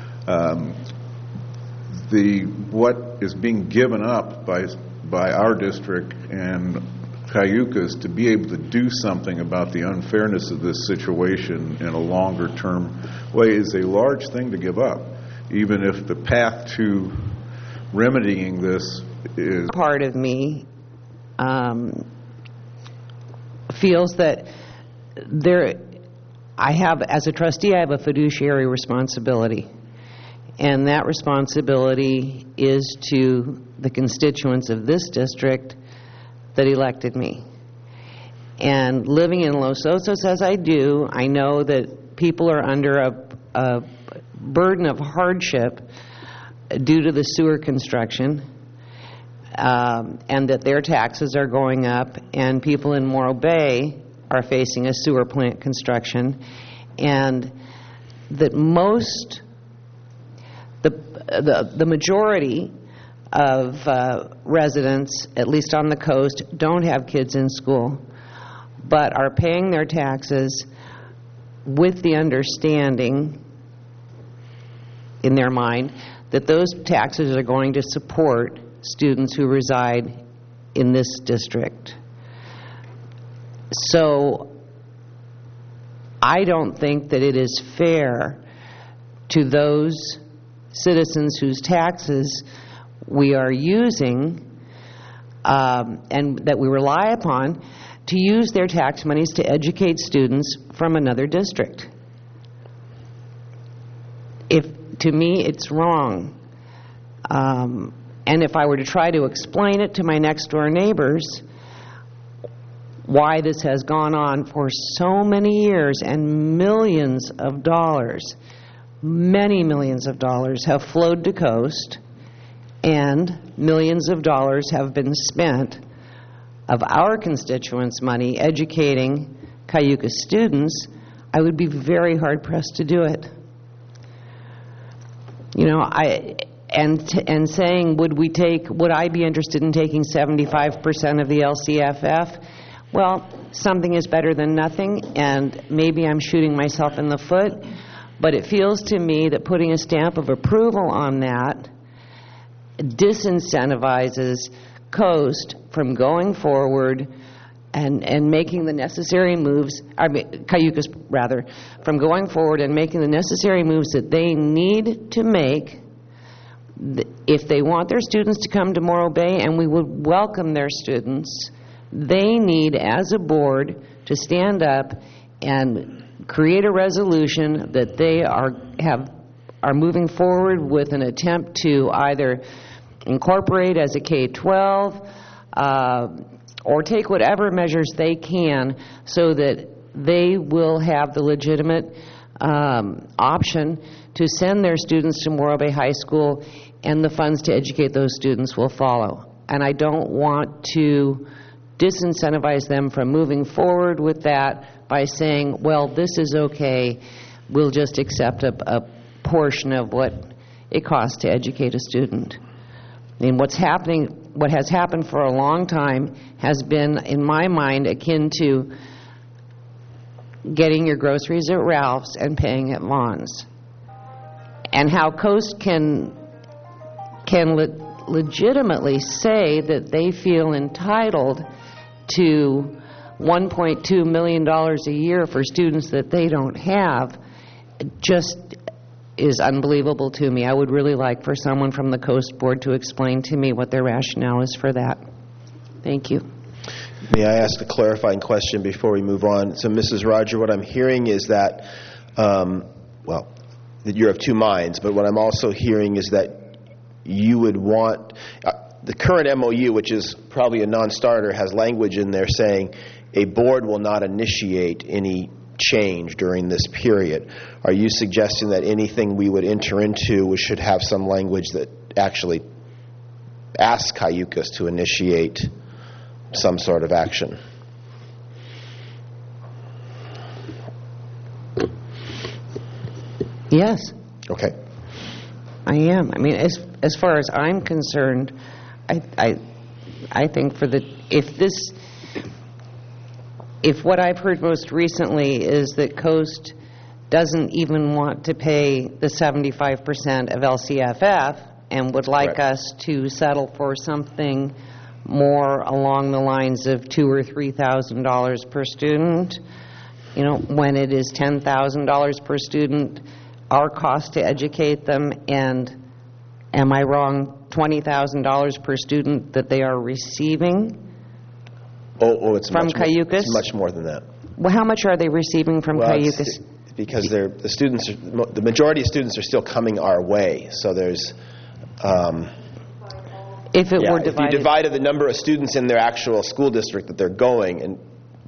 what is being given up by our district and Cayucas to be able to do something about the unfairness of this situation in a longer term way is a large thing to give up, even if the path to remedying this is... Part of me feels that as a trustee, I have a fiduciary responsibility. And that responsibility is to the constituents of this district that elected me. And living in Los Osos as I do, I know that people are under a burden of hardship due to the sewer construction, and that their taxes are going up, and people in Morro Bay are facing a sewer plant construction, and that the majority of residents, at least on the coast, don't have kids in school, but are paying their taxes with the understanding in their mind that those taxes are going to support students who reside in this district. So I don't think that it is fair to those citizens whose taxes we are using and that we rely upon to use their tax monies to educate students from another district. To me, it's wrong. And if I were to try to explain it to my next-door neighbors, why this has gone on for so many years and millions of dollars, many millions of dollars have flowed to Coast, and millions of dollars have been spent of our constituents' money educating Cayucas students, I would be very hard-pressed to do it. And saying, would I be interested in taking 75% of the LCFF? Well, something is better than nothing, and maybe I'm shooting myself in the foot, but it feels to me that putting a stamp of approval on that disincentivizes Coast from going forward and making the necessary moves, Cayucas rather, from going forward and making the necessary moves that they need to make if they want their students to come to Morro Bay, and we would welcome their students. They need, as a board, to stand up and create a resolution that they are moving forward with an attempt to either incorporate as a K-12 or take whatever measures they can so that they will have the legitimate option to send their students to Morro Bay High School, and the funds to educate those students will follow. And I don't want to disincentivize them from moving forward with that by saying, well, this is okay, we'll just accept a portion of what it costs to educate a student. I mean, what has happened for a long time has been, in my mind, akin to getting your groceries at Ralph's and paying at Vaughn's. And how Coast can legitimately say that they feel entitled to $1.2 million a year for students that they don't have just is unbelievable to me. I would really like for someone from the Coast Board to explain to me what their rationale is for that. Thank you. May I ask a clarifying question before we move on? So, Mrs. Roger, what I'm hearing is that, that you're of two minds, but what I'm also hearing is that you would want, the current MOU, which is probably a non-starter, has language in there saying a board will not initiate any change during this period. Are you suggesting that anything we would enter into should have some language that actually asks Cayucas to initiate some sort of action? Yes. Okay. I am. I mean, as far as I'm concerned, I think if what I've heard most recently is that Coast doesn't even want to pay the 75% of LCFF and would like us to settle for something more along the lines of $2,000 or $3,000 per student, when it is $10,000 per student, our cost to educate them, and am I wrong, $20,000 per student that they are receiving? It's from Cayucas? It's much more than that. Well, how much are they receiving from Cayucas? Because the majority of students are still coming our way. So there's, if it were divided, if you divided the number of students in their actual school district that they're going, and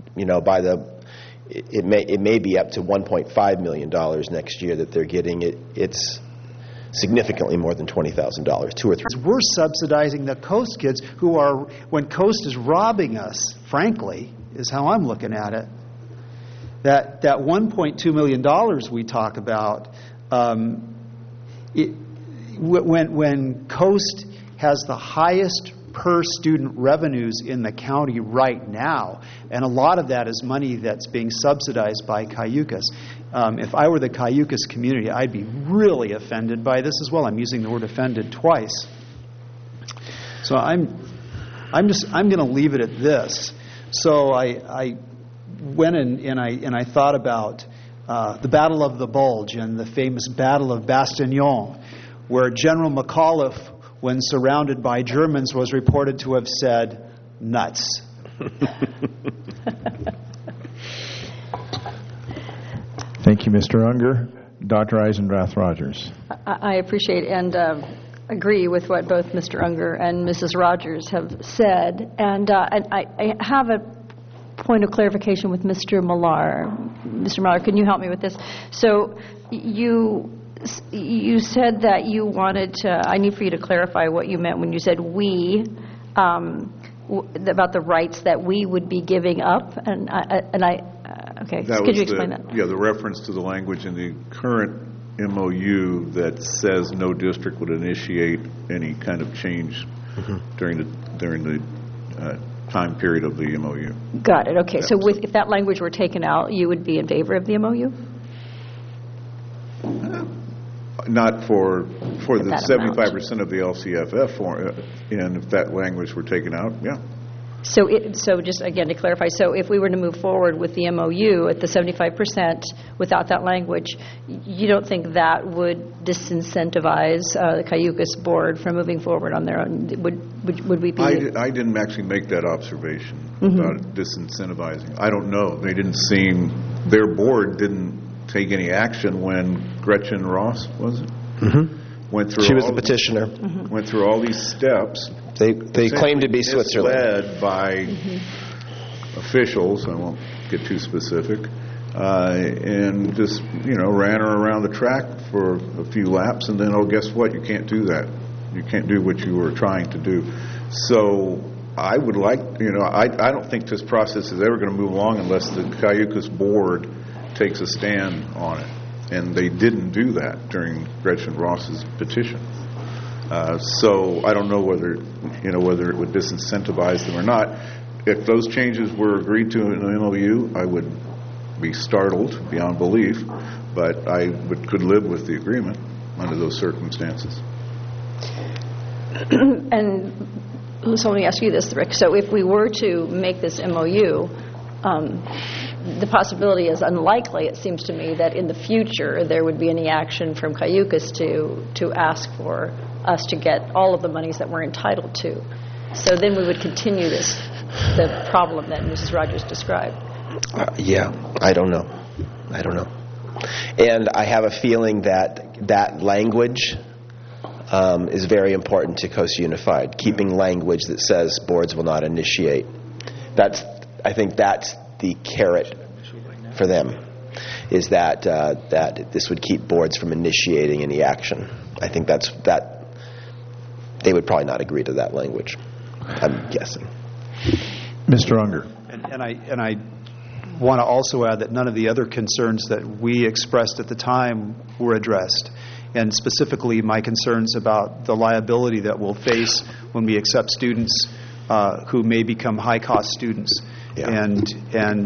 it may be up to $1.5 million next year that they're getting. It's significantly more than $20,000, 2 or 3. We're subsidizing the Coast kids who are, when Coast is robbing us, frankly, is how I'm looking at it. That $1.2 million we talk about, when Coast has the highest per student revenues in the county right now, and a lot of that is money that's being subsidized by Cayucas. If I were the Cayucas community, I'd be really offended by this as well. I'm using the word offended twice. So I'm going to leave it at this. So I went and I thought about the Battle of the Bulge and the famous Battle of Bastignon, where General McAuliffe, when surrounded by Germans, was reported to have said, "Nuts." Thank you, Mr. Unger. Dr. Eisendrath Rogers. I appreciate and agree with what both Mr. Unger and Mrs. Rogers have said. And I have a point of clarification with Mr. Millar. Mr. Millar, can you help me with this? So you said that you wanted to, I need for you to clarify what you meant when you said we, about the rights that we would be giving up. Okay, could you explain that? Yeah, the reference to the language in the current MOU that says no district would initiate any kind of change during the time period of the MOU. Got it. Okay. So if that language were taken out, you would be in favor of the MOU? Not for the 75% of the LCFF, and if that language were taken out, yeah. So just again to clarify, so if we were to move forward with the MOU at the 75% without that language, you don't think that would disincentivize the Cayucas board from moving forward on their own? Would we be? I didn't actually make that observation about it disincentivizing. I don't know. They didn't seem, their board didn't take any action when Gretchen Ross, was it? Went through. She was the petitioner. Went through all these steps. They claimed to be Switzerland. Led by officials, I won't get too specific, and just, ran her around the track for a few laps, and then, guess what? You can't do that. You can't do what you were trying to do. So I would like, I don't think this process is ever going to move along unless the Cayucas board takes a stand on it. And they didn't do that during Gretchen Ross's petition. So I don't know whether it would disincentivize them or not. If those changes were agreed to in the MOU, I would be startled beyond belief, but I could live with the agreement under those circumstances. And so let me ask you this, Rick. So if we were to make this MOU, the possibility is unlikely, it seems to me, that in the future there would be any action from Cayucas to ask for us to get all of the monies that we're entitled to. So then we would continue the problem that Mrs. Rogers described. I don't know. And I have a feeling that language is very important to Coast Unified, keeping language that says boards will not initiate. I think that's the carrot for them, is that this would keep boards from initiating any action. I think that they would probably not agree to that language, I'm guessing. Mr. Unger. And I want to also add that none of the other concerns that we expressed at the time were addressed, and specifically my concerns about the liability that we'll face when we accept students who may become high-cost students. Yeah. And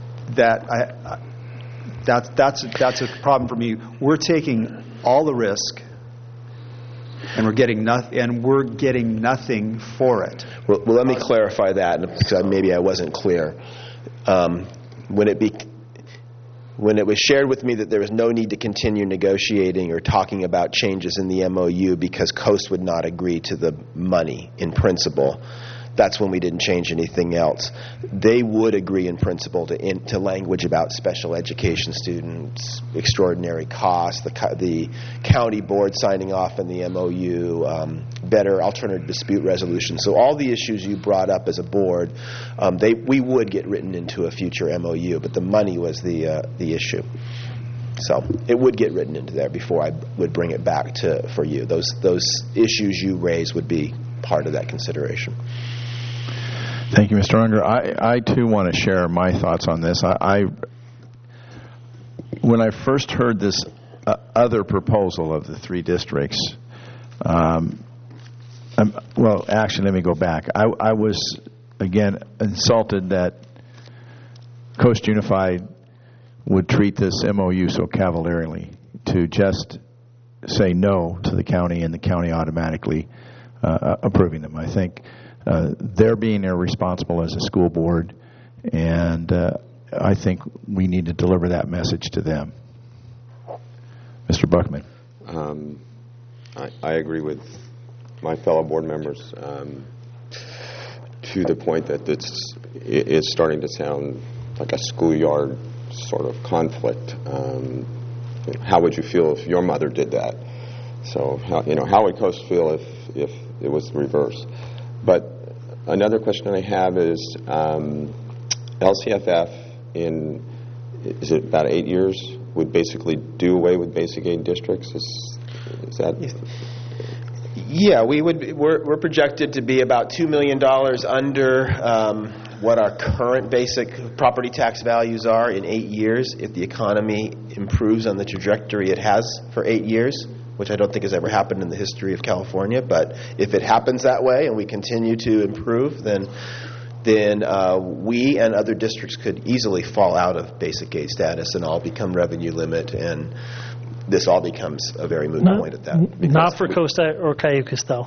that's a problem for me. We're taking all the risk, and we're getting nothing for it. Well, let me clarify that, because maybe I wasn't clear. When it was shared with me that there was no need to continue negotiating or talking about changes in the MOU because Coast would not agree to the money in principle, that's when we didn't change anything else. They would agree in principle to language about special education students, extraordinary costs, the county board signing off on the MOU, better alternative dispute resolution. So all the issues you brought up as a board, we would get written into a future MOU, but the money was the issue. So it would get written into there before I would bring it back for you. Those issues you raised would be part of that consideration. Thank you, Mr. Unger. I too want to share my thoughts on this. When I first heard this other proposal of the three districts, actually, let me go back. I was, again, insulted that Coast Unified would treat this MOU so cavalierly, to just say no to the county and the county automatically approving them. I think they're being irresponsible as a school board, and I think we need to deliver that message to them. Mr. Buckman. I agree with my fellow board members to the point that it's starting to sound like a schoolyard sort of conflict. How would you feel if your mother did that? So how would Coast feel if it was the reverse? But another question I have is LCFF is it about 8 years would basically do away with basic aid districts? Is that? Yeah, we're projected to be about $2 million under what our current basic property tax values are in 8 years if the economy improves on the trajectory it has for 8 years, which I don't think has ever happened in the history of California. But if it happens that way and we continue to improve, then we and other districts could easily fall out of basic aid status and all become revenue limit, and this all becomes a very moot point at that. Not for Costa or Cayucas, though.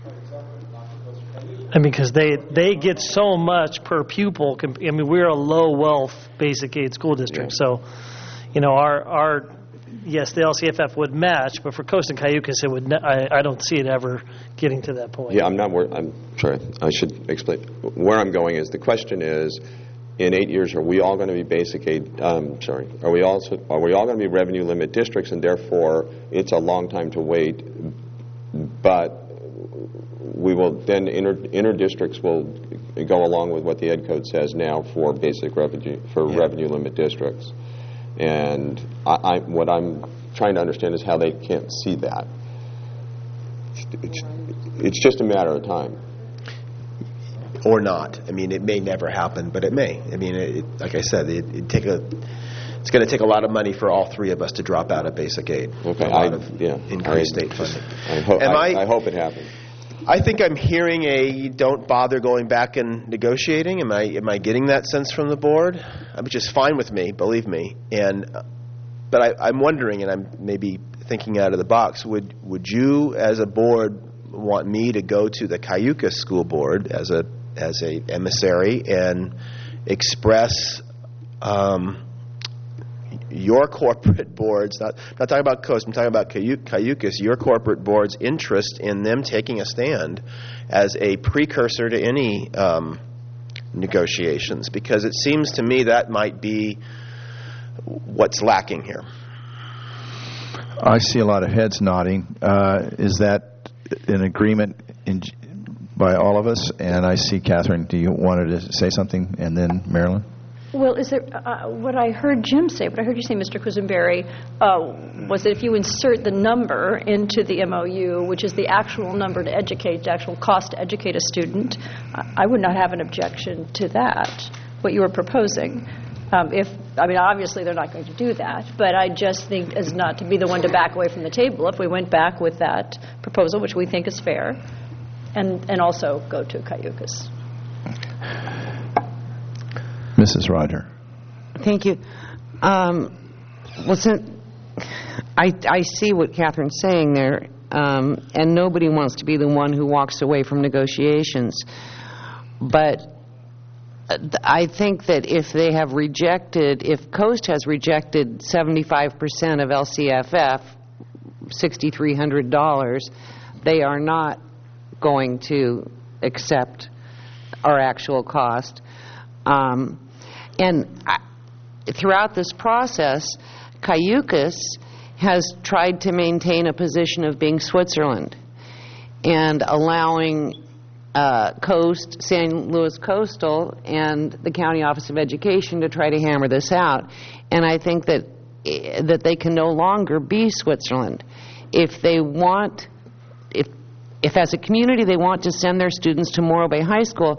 I mean, because they get so much per pupil. I mean, we're a low-wealth basic aid school district. So, our yes, the LCFF would match, but for Costa and Cayucas, it would. I don't see it ever getting to that point. Yeah, I'm sorry. I should explain. Where I'm going is the question is, in 8 years, are we all going to be basic aid? Are we all going to be revenue limit districts, and therefore it's a long time to wait? But we will then inter districts will go along with what the Ed Code says now for basic revenue revenue limit districts. And what I'm trying to understand is how they can't see that. It's just a matter of time. Or not. I mean, it may never happen, but it may. I mean, like I said, it's going to take a lot of money for all three of us to drop out of basic aid. Okay, a lot of increased state funding. I hope it happens. I think I'm hearing don't bother going back and negotiating. Am I getting that sense from the board? Which is fine with me, believe me. But I'm wondering, and I'm maybe thinking out of the box. Would you, as a board, want me to go to the Cayucas School Board as a emissary and express your corporate boards, not talking about Coast, I'm talking about Cayucas, your corporate board's interest in them taking a stand as a precursor to any negotiations, because it seems to me that might be what's lacking here. I see a lot of heads nodding. Is that an agreement by all of us? And I see Catherine, do you want to say something? And then Marilyn? Well, is there what I heard Jim say, what I heard you say, Mr. Quisenberry, was that if you insert the number into the MOU, which is the actual number to educate, the actual cost to educate a student, I would not have an objection to that, what you were proposing. Obviously they're not going to do that, but I just think as not to be the one to back away from the table if we went back with that proposal, which we think is fair, and also go to Cayucas. Mrs. Roger. Thank you. Since I see what Catherine's saying there, and nobody wants to be the one who walks away from negotiations. But I think that if Coast has rejected 75% of LCFF, $6,300, they are not going to accept our actual cost. Throughout this process, Cayucas has tried to maintain a position of being Switzerland and allowing Coast, San Luis Coastal, and the County Office of Education to try to hammer this out. And I think that they can no longer be Switzerland. If they want, if as a community they want to send their students to Morro Bay High School,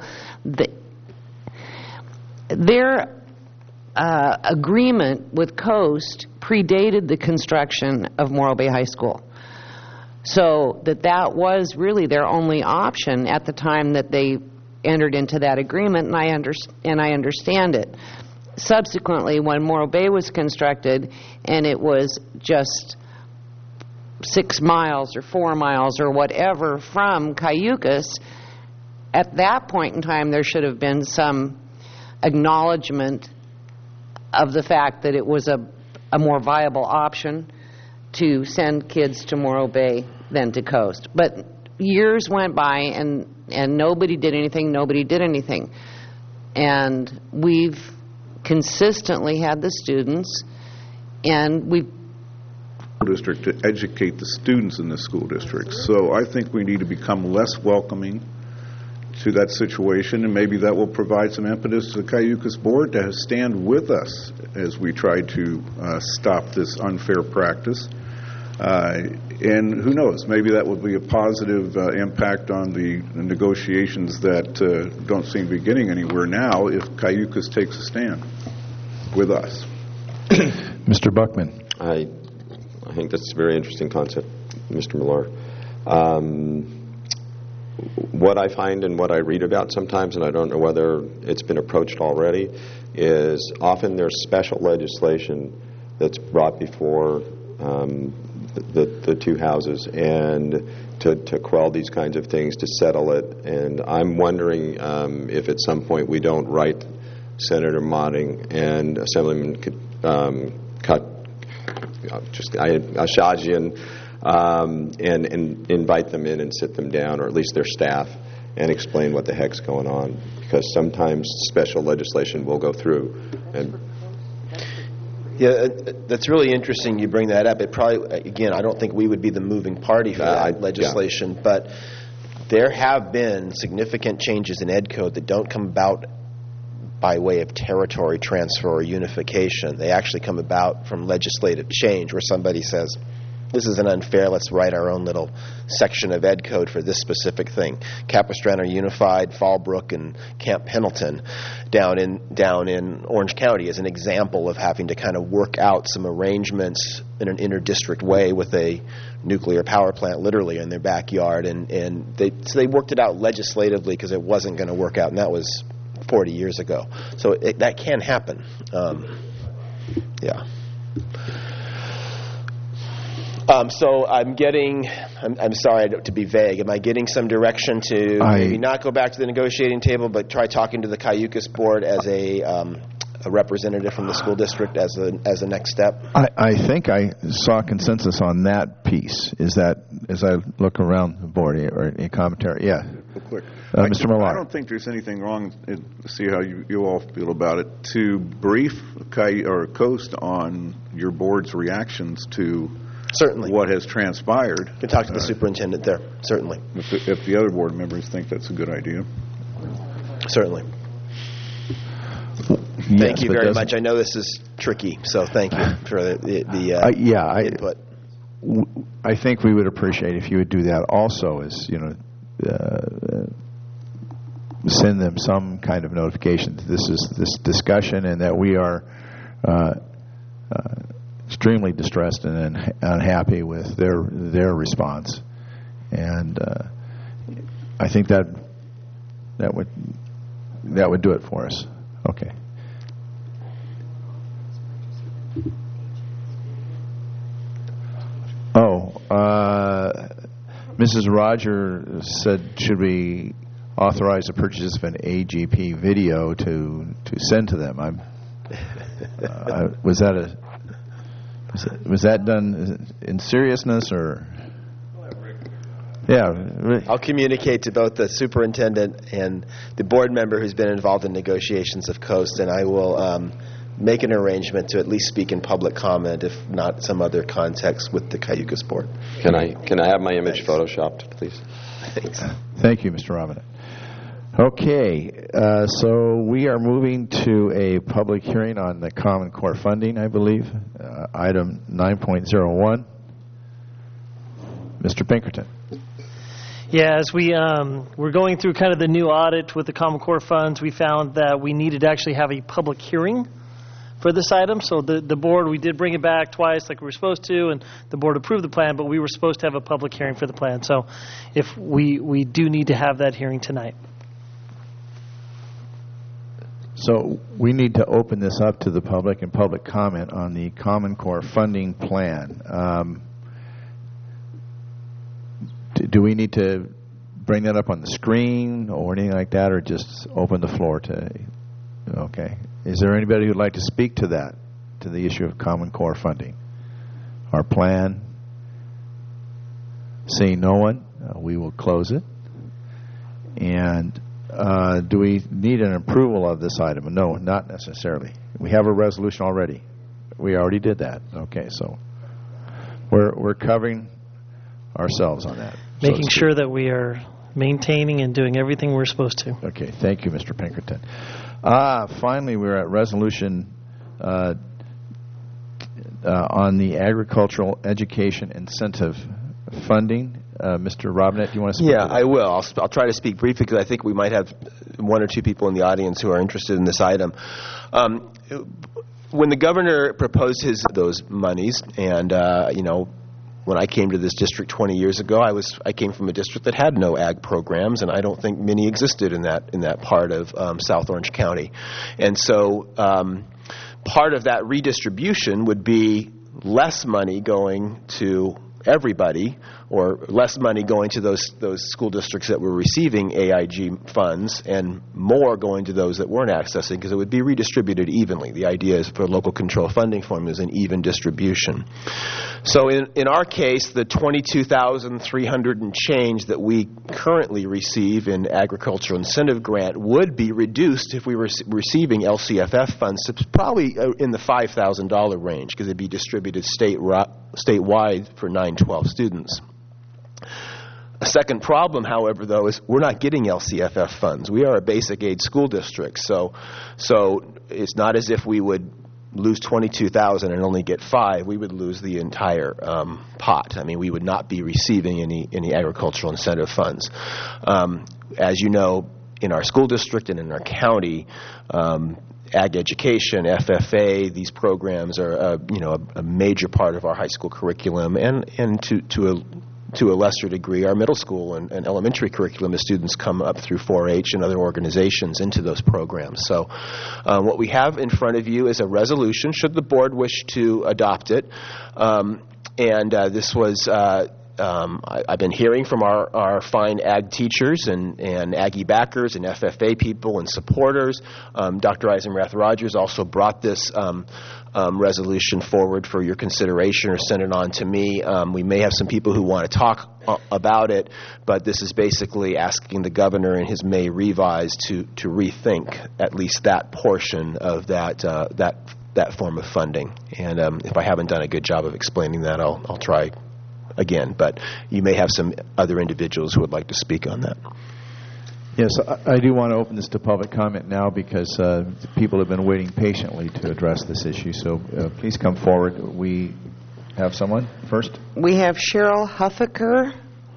their agreement with Coast predated the construction of Morro Bay High School. So that was really their only option at the time that they entered into that agreement, and I understand it. Subsequently, when Morro Bay was constructed and it was just 6 miles or 4 miles or whatever from Cayucas, at that point in time there should have been some acknowledgement of the fact that it was a more viable option to send kids to Morro Bay than to Coast. But years went by and nobody did anything. And we've consistently had the students, and we've district to educate the students in the school district. So I think we need to become less welcoming to that situation, and maybe that will provide some impetus to the Cayucas board to stand with us as we try to stop this unfair practice. And who knows, maybe that would be a positive impact on the negotiations that don't seem to be getting anywhere now if Cayucas takes a stand with us. Mr. Buckman. I think that's a very interesting concept, Mr. Millar. What I find and what I read about sometimes, and I don't know whether it's been approached already, is often there's special legislation that's brought before the two houses and to quell these kinds of things, to settle it. And I'm wondering if at some point we don't write Senator Modding and Assemblyman Ashajian and invite them in and sit them down, or at least their staff, and explain what the heck's going on. Because sometimes special legislation will go through. And yeah, that's really interesting you bring that up. It probably, again, I don't think we would be the moving party for that legislation, but there have been significant changes in Ed Code that don't come about by way of territory transfer or unification. They actually come about from legislative change, where somebody says, this isn't unfair, let's write our own little section of Ed Code for this specific thing. Capistrano Unified, Fallbrook, and Camp Pendleton down in Orange County is an example of having to kind of work out some arrangements in an inter-district way with a nuclear power plant literally in their backyard, and so they worked it out legislatively because it wasn't going to work out, and that was 40 years ago. So that can happen. Yeah. So I'm sorry to be vague. Am I getting some direction to maybe not go back to the negotiating table, but try talking to the Cayucas board as a representative from the school district as a next step? I think I saw consensus on that piece. Is that, as I look around the board, or any commentary? Yeah. Real quick. Mr. Millar. I don't think there's anything wrong, see how you all feel about it, to brief Coast on your board's reactions to certainly what has transpired. You can talk to the superintendent there, certainly. If the other board members think that's a good idea. Certainly. Thank you very much. I know this is tricky, so thank you for the input. I think we would appreciate if you would do that also, is, send them some kind of notification that this is this discussion and that we are extremely distressed and unhappy with their response. And I think that would do it for us. Okay. Mrs. Roger said, should we authorize the purchase of an AGP video to send to them? Was that done in seriousness, or? Yeah. I'll communicate to both the superintendent and the board member who's been involved in negotiations of Coast, and I will make an arrangement to at least speak in public comment, if not some other context, with the Cayucas board. Can I have my image photoshopped, please? Thanks. Thank you, Mr. Robinette. Okay, so we are moving to a public hearing on the Common Core funding, I believe. Item 9.01. Mr. Pinkerton. Yeah, as we're going through kind of the new audit with the Common Core funds, we found that we needed to actually have a public hearing for this item. So the board, we did bring it back twice like we were supposed to, and the board approved the plan, but we were supposed to have a public hearing for the plan. So if we do need to have that hearing tonight. So we need to open this up to the public and public comment on the Common Core funding plan. Do we need to bring that up on the screen or anything like that, or just open the floor to? Okay. Is there anybody who'd like to speak to that, to the issue of Common Core funding? Our plan? Seeing no one, we will close it. And do we need an approval of this item? No, not necessarily. We have a resolution already. We already did that. Okay, so we're covering ourselves on that. Making sure that we are maintaining and doing everything we're supposed to. Okay, thank you, Mr. Pinkerton. Finally, we're at resolution on the agricultural education incentive funding. Mr. Robinette, do you want to speak? Yeah, I will. I'll try to speak briefly because I think we might have one or two people in the audience who are interested in this item. When the governor proposed those monies, and when I came to this district 20 years ago, I came from a district that had no ag programs, and I don't think many existed in that part of South Orange County. And so part of that redistribution would be less money going to everybody, or less money going to those school districts that were receiving AIG funds, and more going to those that weren't accessing, because it would be redistributed evenly. The idea is for local control funding formulas an even distribution. So in our case, the $22,300 and change that we currently receive in agricultural incentive grant would be reduced if we were receiving LCFF funds to probably in the $5,000 range, because it'd be distributed statewide for 912 students. A second problem, however, though, is we're not getting LCFF funds. We are a basic aid school district, so it's not as if we would lose $22,000 and only get $5. We would lose the entire pot. I mean, we would not be receiving any agricultural incentive funds. As you know, in our school district and in our county, ag education, FFA, these programs are a major part of our high school curriculum, and to a lesser degree our middle school and elementary curriculum as students come up through 4-H and other organizations into those programs. So what we have in front of you is a resolution, should the board wish to adopt it. This was I've been hearing from our fine ag teachers and Aggie backers and FFA people and supporters. Dr. Eisenrath Rogers also brought this resolution forward for your consideration or sent it on to me. We may have some people who want to talk about it, but this is basically asking the governor in his May revise to rethink at least that portion of that form of funding. And if I haven't done a good job of explaining that, I'll try again, but you may have some other individuals who would like to speak on that. Yes, I do want to open this to public comment now because people have been waiting patiently to address this issue, so please come forward. We have someone first? We have Cheryl Huffaker.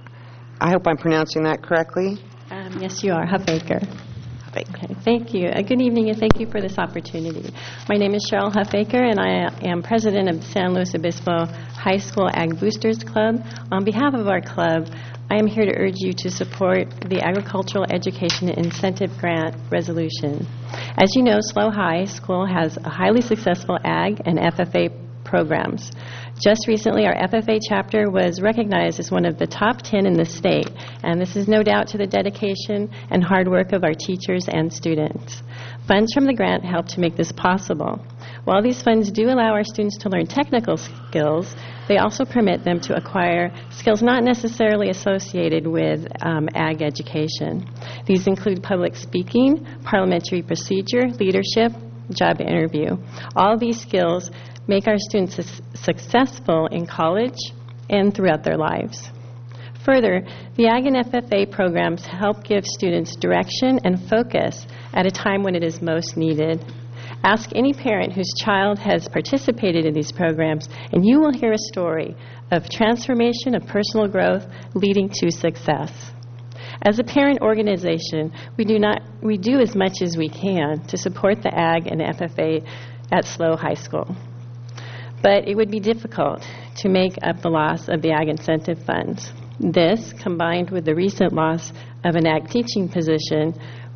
I hope I'm pronouncing that correctly. Yes, you are, Huffaker. Okay, thank you. Good evening, and thank you for this opportunity. My name is Cheryl Huffaker, and I am president of San Luis Obispo High School Ag Boosters Club. On behalf of our club, I am here to urge you to support the Agricultural Education Incentive Grant resolution. As you know, SLO High School has a highly successful ag and FFA programs. Just recently, our FFA chapter was recognized as one of the top 10 in the state, and this is no doubt to the dedication and hard work of our teachers and students. Funds from the grant help to make this possible. While these funds do allow our students to learn technical skills, they also permit them to acquire skills not necessarily associated with ag education. These include public speaking, parliamentary procedure, leadership, job interview. All these skills make our students successful in college and throughout their lives. Further, the Ag and FFA programs help give students direction and focus at a time when it is most needed. Ask any parent whose child has participated in these programs, and you will hear a story of transformation, of personal growth, leading to success. As a parent organization, we do as much as we can to support the Ag and FFA at SLO High School. But it would be difficult to make up the loss of the ag incentive funds. This, combined with the recent loss of an ag teaching position,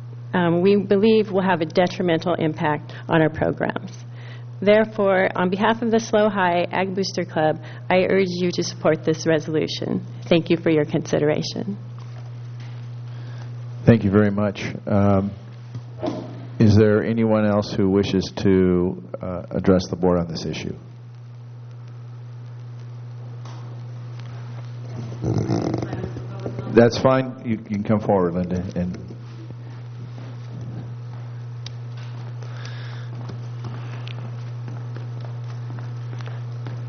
we believe will have a detrimental impact on our programs. Therefore, on behalf of the SLO High Ag Booster Club, I urge you to support this resolution. Thank you for your consideration. Thank you very much. Is there anyone else who wishes to address the board on this issue? That's fine. You can come forward, Linda. And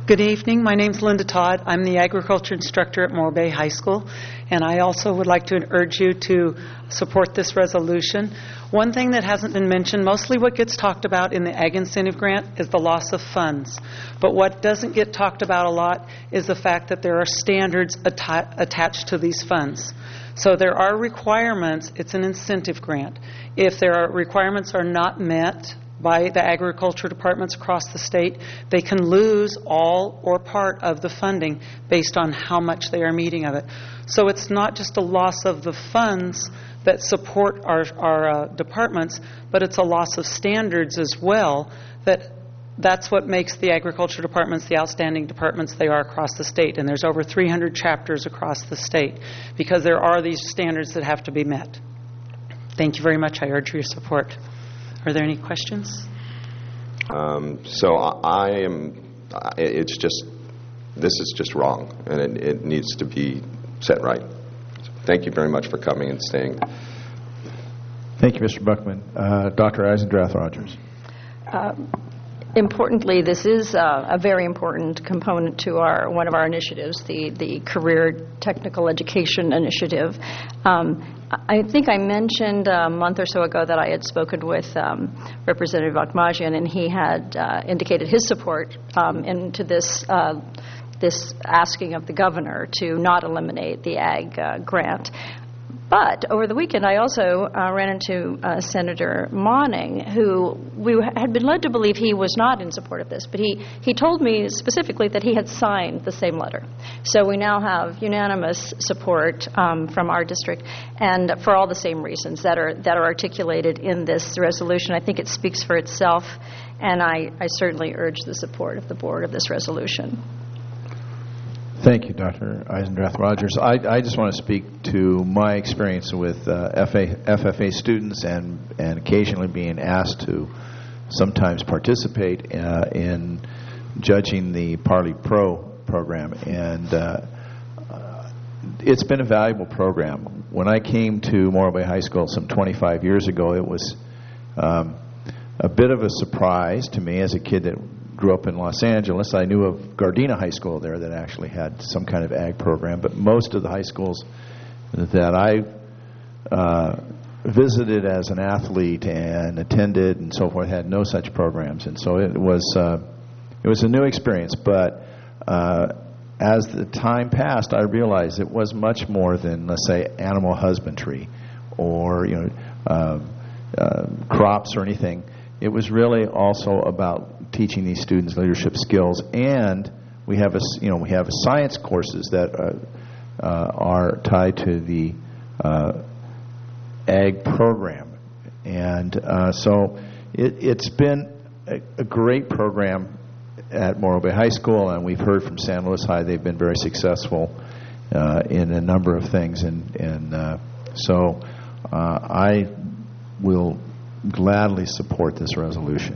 Good evening. My name's Linda Todd. I'm the agriculture instructor at Morro Bay High School, and I also would like to urge you to support this resolution. One thing that hasn't been mentioned, mostly what gets talked about in the Ag Incentive Grant, is the loss of funds. But what doesn't get talked about a lot is the fact that there are standards attached to these funds. So there are requirements. It's an incentive grant. If requirements are not met by the agriculture departments across the state, they can lose all or part of the funding based on how much they are meeting of it. So it's not just a loss of the funds that support our departments, but it's a loss of standards as well. That's what makes the agriculture departments the outstanding departments they are across the state. And there's over 300 chapters across the state because there are these standards that have to be met. Thank you very much. I urge your support. Are there any questions? This is just wrong, and it needs to be set right. Thank you very much for coming and staying. Thank you, Mr. Buckman. Dr. Eisendrath-Rogers. Importantly, this is a very important component to one of our initiatives, the Career Technical Education Initiative. I think I mentioned a month or so ago that I had spoken with Representative Akhmajian, and he had indicated his support into this asking of the governor to not eliminate the ag grant. But over the weekend, I also ran into Senator Monning, who we had been led to believe he was not in support of this. But he told me specifically that he had signed the same letter. So we now have unanimous support from our district, and for all the same reasons that are articulated in this resolution. I think it speaks for itself, and I certainly urge the support of the board of this resolution. Thank you, Dr. Eisendrath-Rogers. I just want to speak to my experience with FFA students and occasionally being asked to sometimes participate in judging the Parley Pro program. And it's been a valuable program. When I came to Morro Bay High School some 25 years ago, it was a bit of a surprise to me as a kid that grew up in Los Angeles. I knew of Gardena High School there that actually had some kind of ag program, but most of the high schools that I visited as an athlete and attended and so forth had no such programs, and so it was a new experience. But as the time passed, I realized it was much more than, let's say, animal husbandry or crops or anything. It was really also about teaching these students leadership skills, and we have science courses that are tied to the ag program, and so it's been a great program at Morro Bay High School, and we've heard from San Luis High they've been very successful in a number of things, and so I will gladly support this resolution.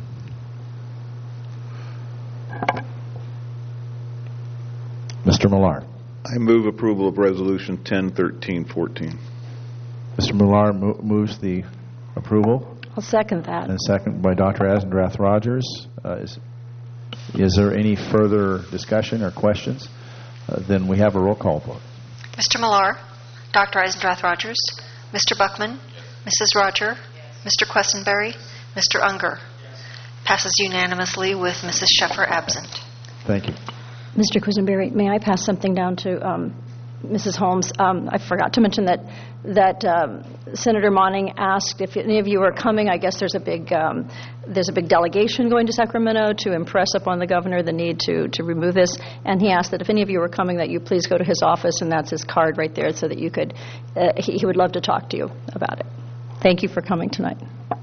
Mr. Millar. I move approval of Resolution 101314. Mr. Millar moves the approval. I'll second that. And a second by Dr. Eisendrath-Rogers. Is there any further discussion or questions? Then we have a roll call vote. Mr. Millar, Dr. Eisendrath-Rogers, Mr. Buckman, Mrs. Roger, Mr. Questenberry, Mr. Unger. Passes unanimously with Mrs. Sheffer absent. Thank you. Mr. Quisenberry, may I pass something down to Mrs. Holmes? I forgot to mention that Senator Monning asked if any of you are coming. I guess there's a big delegation going to Sacramento to impress upon the governor the need to remove this. And he asked that if any of you were coming, that you please go to his office, and that's his card right there, so that you could. He would love to talk to you about it. Thank you for coming tonight.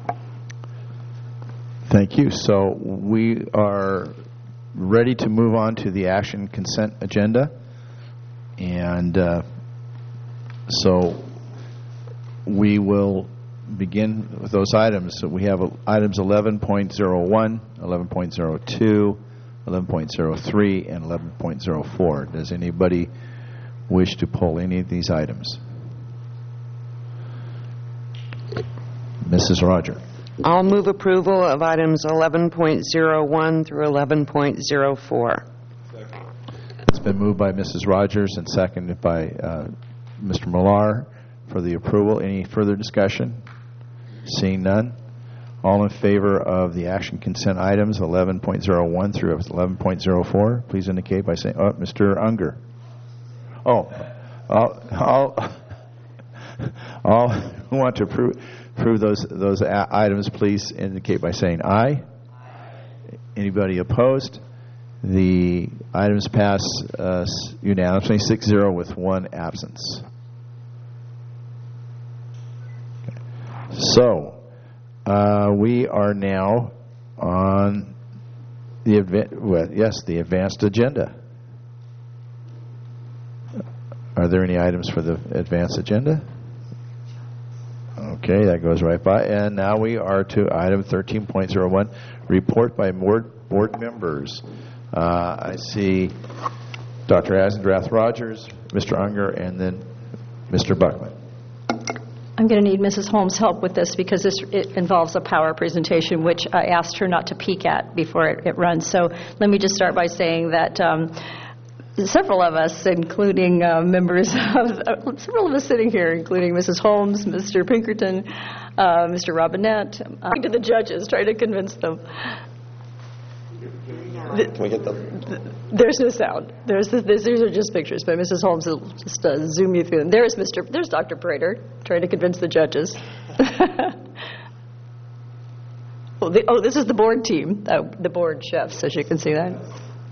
Thank you. So we are ready to move on to the action consent agenda. And so we will begin with those items. So we have items 11.01, 11.02, 11.03, and 11.04. Does anybody wish to pull any of these items? Mrs. Roger. I'll move approval of items 11.01 through 11.04. It's been moved by Mrs. Rogers and seconded by Mr. Millar for the approval. Any further discussion? Seeing none. All in favor of the action consent items 11.01 through 11.04, please indicate by saying, Mr. Unger. All who want to approve those items, please indicate by saying aye. Anybody opposed? The items pass unanimously, 6-0 with one absence. Okay. So, we are now on the advanced agenda. Are there any items for the advanced agenda? Okay, that goes right by. And now we are to item 13.01, report by board members. I see Dr. Eisendrath Rogers, Mr. Unger, and then Mr. Buckman. I'm going to need Mrs. Holmes' help with this because it involves a power presentation, which I asked her not to peek at before it runs. So let me just start by saying that several of us, including members of several of us sitting here, including Mrs. Holmes, Mr. Pinkerton, Mr. Robinette, to the judges, trying to convince them. Can we get them? There's no sound. These are just pictures, but Mrs. Holmes will just zoom you through them. There's Dr. Prater trying to convince the judges. This is the board team, the board chefs, as you can see that.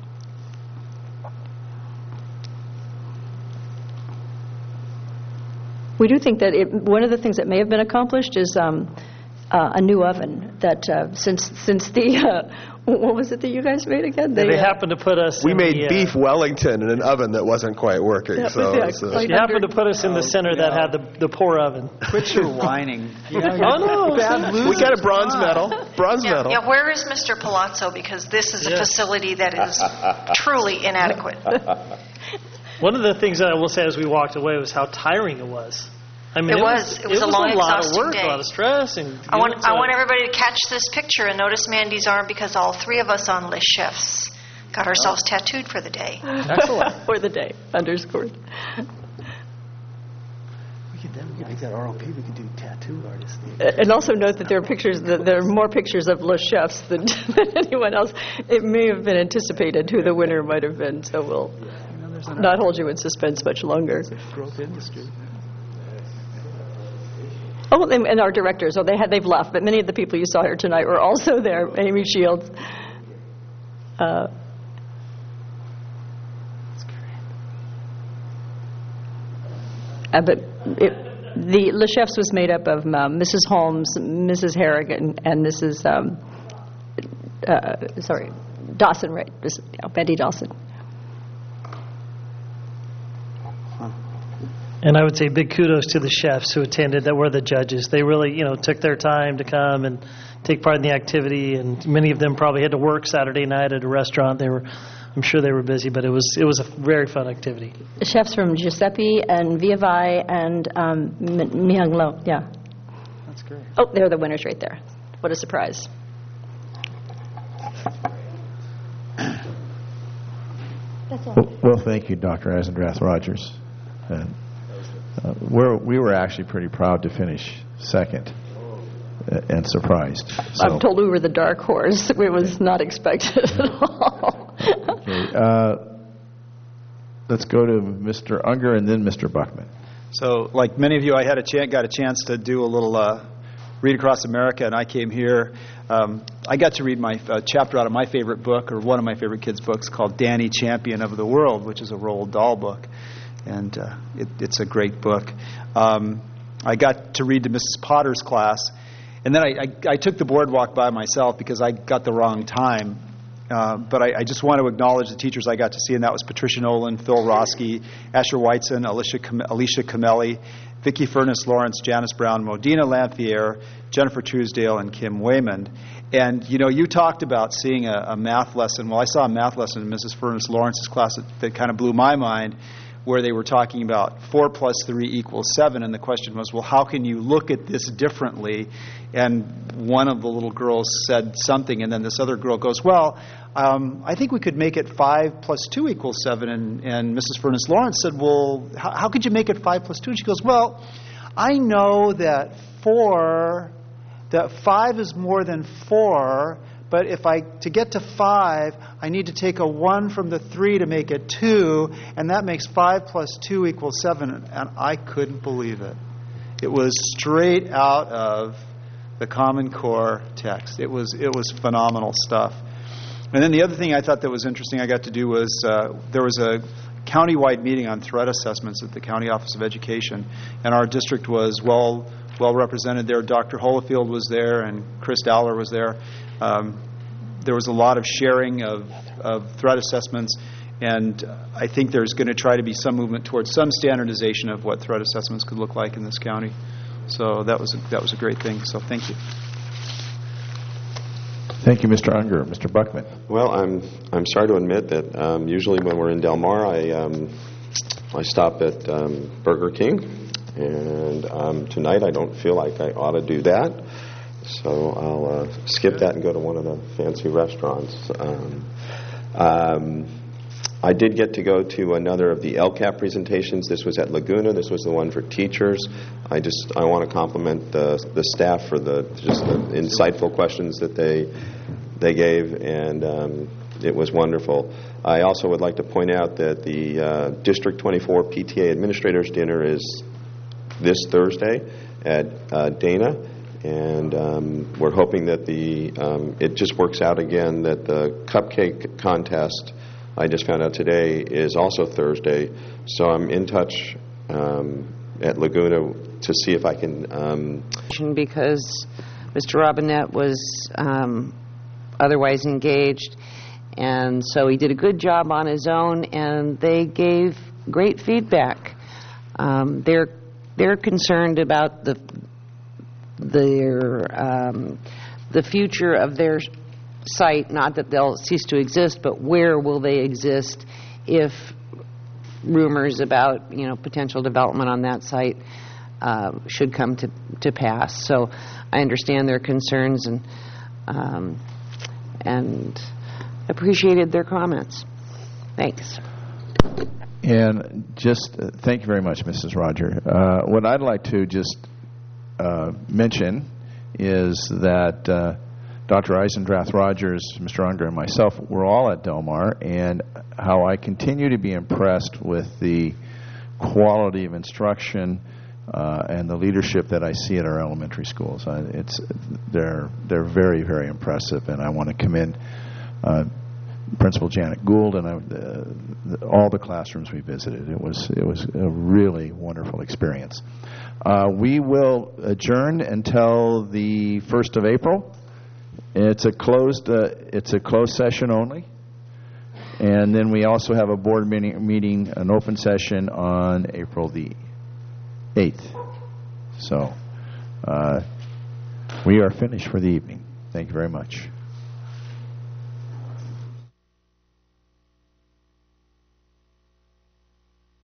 We do think that one of the things that may have been accomplished is a new oven that since the what was it that you guys made again? They happened to put us. We made beef Wellington in an oven that wasn't quite working. She happened to put us in the center that had the poor oven. Quit your whining. Oh no! We got a bronze medal. Medal. Yeah, where is Mr. Palazzo? Because this is a facility that is truly inadequate. One of the things that I will say as we walked away was how tiring it was. I mean, it was a long, exhausting lot of work, day. A lot of stress. And I want everybody to catch this picture and notice Mandy's arm because all three of us on Les Chefs got ourselves tattooed for the day. Excellent. For the day, underscored. We got ROP, we could do tattoo artists. And also note that there are more pictures of Les Chefs than anyone else. It may have been anticipated who the winner might have been, so we'll not hold you in suspense much longer. It's a growth industry. Oh, and our directors. They've left, but many of the people you saw here tonight were also there. Amy Shields. But the Les Chefs was made up of Mrs. Holmes, Mrs. Harrigan, and Mrs. Dawson, right? Betty Dawson. And I would say big kudos to the chefs who attended that were the judges. They really, took their time to come and take part in the activity, and many of them probably had to work Saturday night at a restaurant. I'm sure they were busy, but it was a very fun activity. The chefs from Giuseppe and Via Vai and Myung Lo, yeah. That's great. Oh, they're the winners right there. What a surprise. That's all. Well, thank you, Dr. Eisendrath Rogers. We were actually pretty proud to finish second and surprised. So. I'm told we were the dark horse. It was not expected at all. Okay. Let's go to Mr. Unger and then Mr. Buckman. So, like many of you, I got a chance to do a little read across America, and I came here. I got to read my chapter out of my favorite book, or one of my favorite kids' books, called Danny, Champion of the World, which is a Roald Dahl book. And it's a great book. I got to read to Mrs. Potter's class, and then I took the boardwalk by myself because I got the wrong time. But I just want to acknowledge the teachers I got to see, and that was Patricia Nolan, Phil Roski, Asher Whiteson, Alicia Camelli, Vicki Furness Lawrence, Janice Brown, Modena Lanthier, Jennifer Truesdale, and Kim Waymond. And, you talked about seeing a math lesson. Well, I saw a math lesson in Mrs. Furness Lawrence's class that kind of blew my mind, where they were talking about 4 plus 3 equals 7, and the question was, well, how can you look at this differently? And one of the little girls said something, and then this other girl goes, well, I think we could make it 5 plus 2 equals 7. And Mrs. Furness Lawrence said, well, how could you make it 5 plus 2? And she goes, well, I know that 5 is more than 4, but to get to 5, I need to take a 1 from the 3 to make it 2, and that makes 5 plus 2 equals 7. And I couldn't believe it. It was straight out of the Common Core text. It was phenomenal stuff. And then the other thing I thought that was interesting I got to do was there was a county-wide meeting on threat assessments at the County Office of Education, and our district was well represented there. Dr. Holofield was there, and Chris Dowler was there. There was a lot of sharing of threat assessments, and I think there's going to try to be some movement towards some standardization of what threat assessments could look like in this county. So that was a great thing. So thank you. Thank you, Mr. Unger. Mr. Buckman. Well, I'm sorry to admit that usually when we're in Del Mar, I stop at Burger King, and tonight I don't feel like I ought to do that, so I'll skip that and go to one of the fancy restaurants. I did get to go to another of the LCAP presentations. This was at Laguna. This was the one for teachers. I want to compliment the staff for just the insightful questions that they gave, and it was wonderful. I also would like to point out that the District 24 PTA Administrators Dinner is this Thursday at Dana, and we're hoping that it just works out again that the cupcake contest I just found out today is also Thursday, so I'm in touch at Laguna to see if I can... Because Mr. Robinette was otherwise engaged, and so he did a good job on his own, and they gave great feedback. They're concerned about the future of their site, not that they'll cease to exist, but where will they exist if rumors about potential development on that site should come to pass. So I understand their concerns and appreciated their comments. Thanks. And just thank you very much, Mrs. Roger. What I'd like to just mention is that Dr. Eisendrath Rogers, Mr. Unger, and myself were all at Del Mar, and how I continue to be impressed with the quality of instruction and the leadership that I see at our elementary schools. They're very, very impressive, and I want to commend Principal Janet Gould and all the classrooms we visited. It was a really wonderful experience. We will adjourn until the 1st of April. It's a closed session only, and then we also have a board meeting, an open session on April the 8th. So we are finished for the evening. Thank you very much.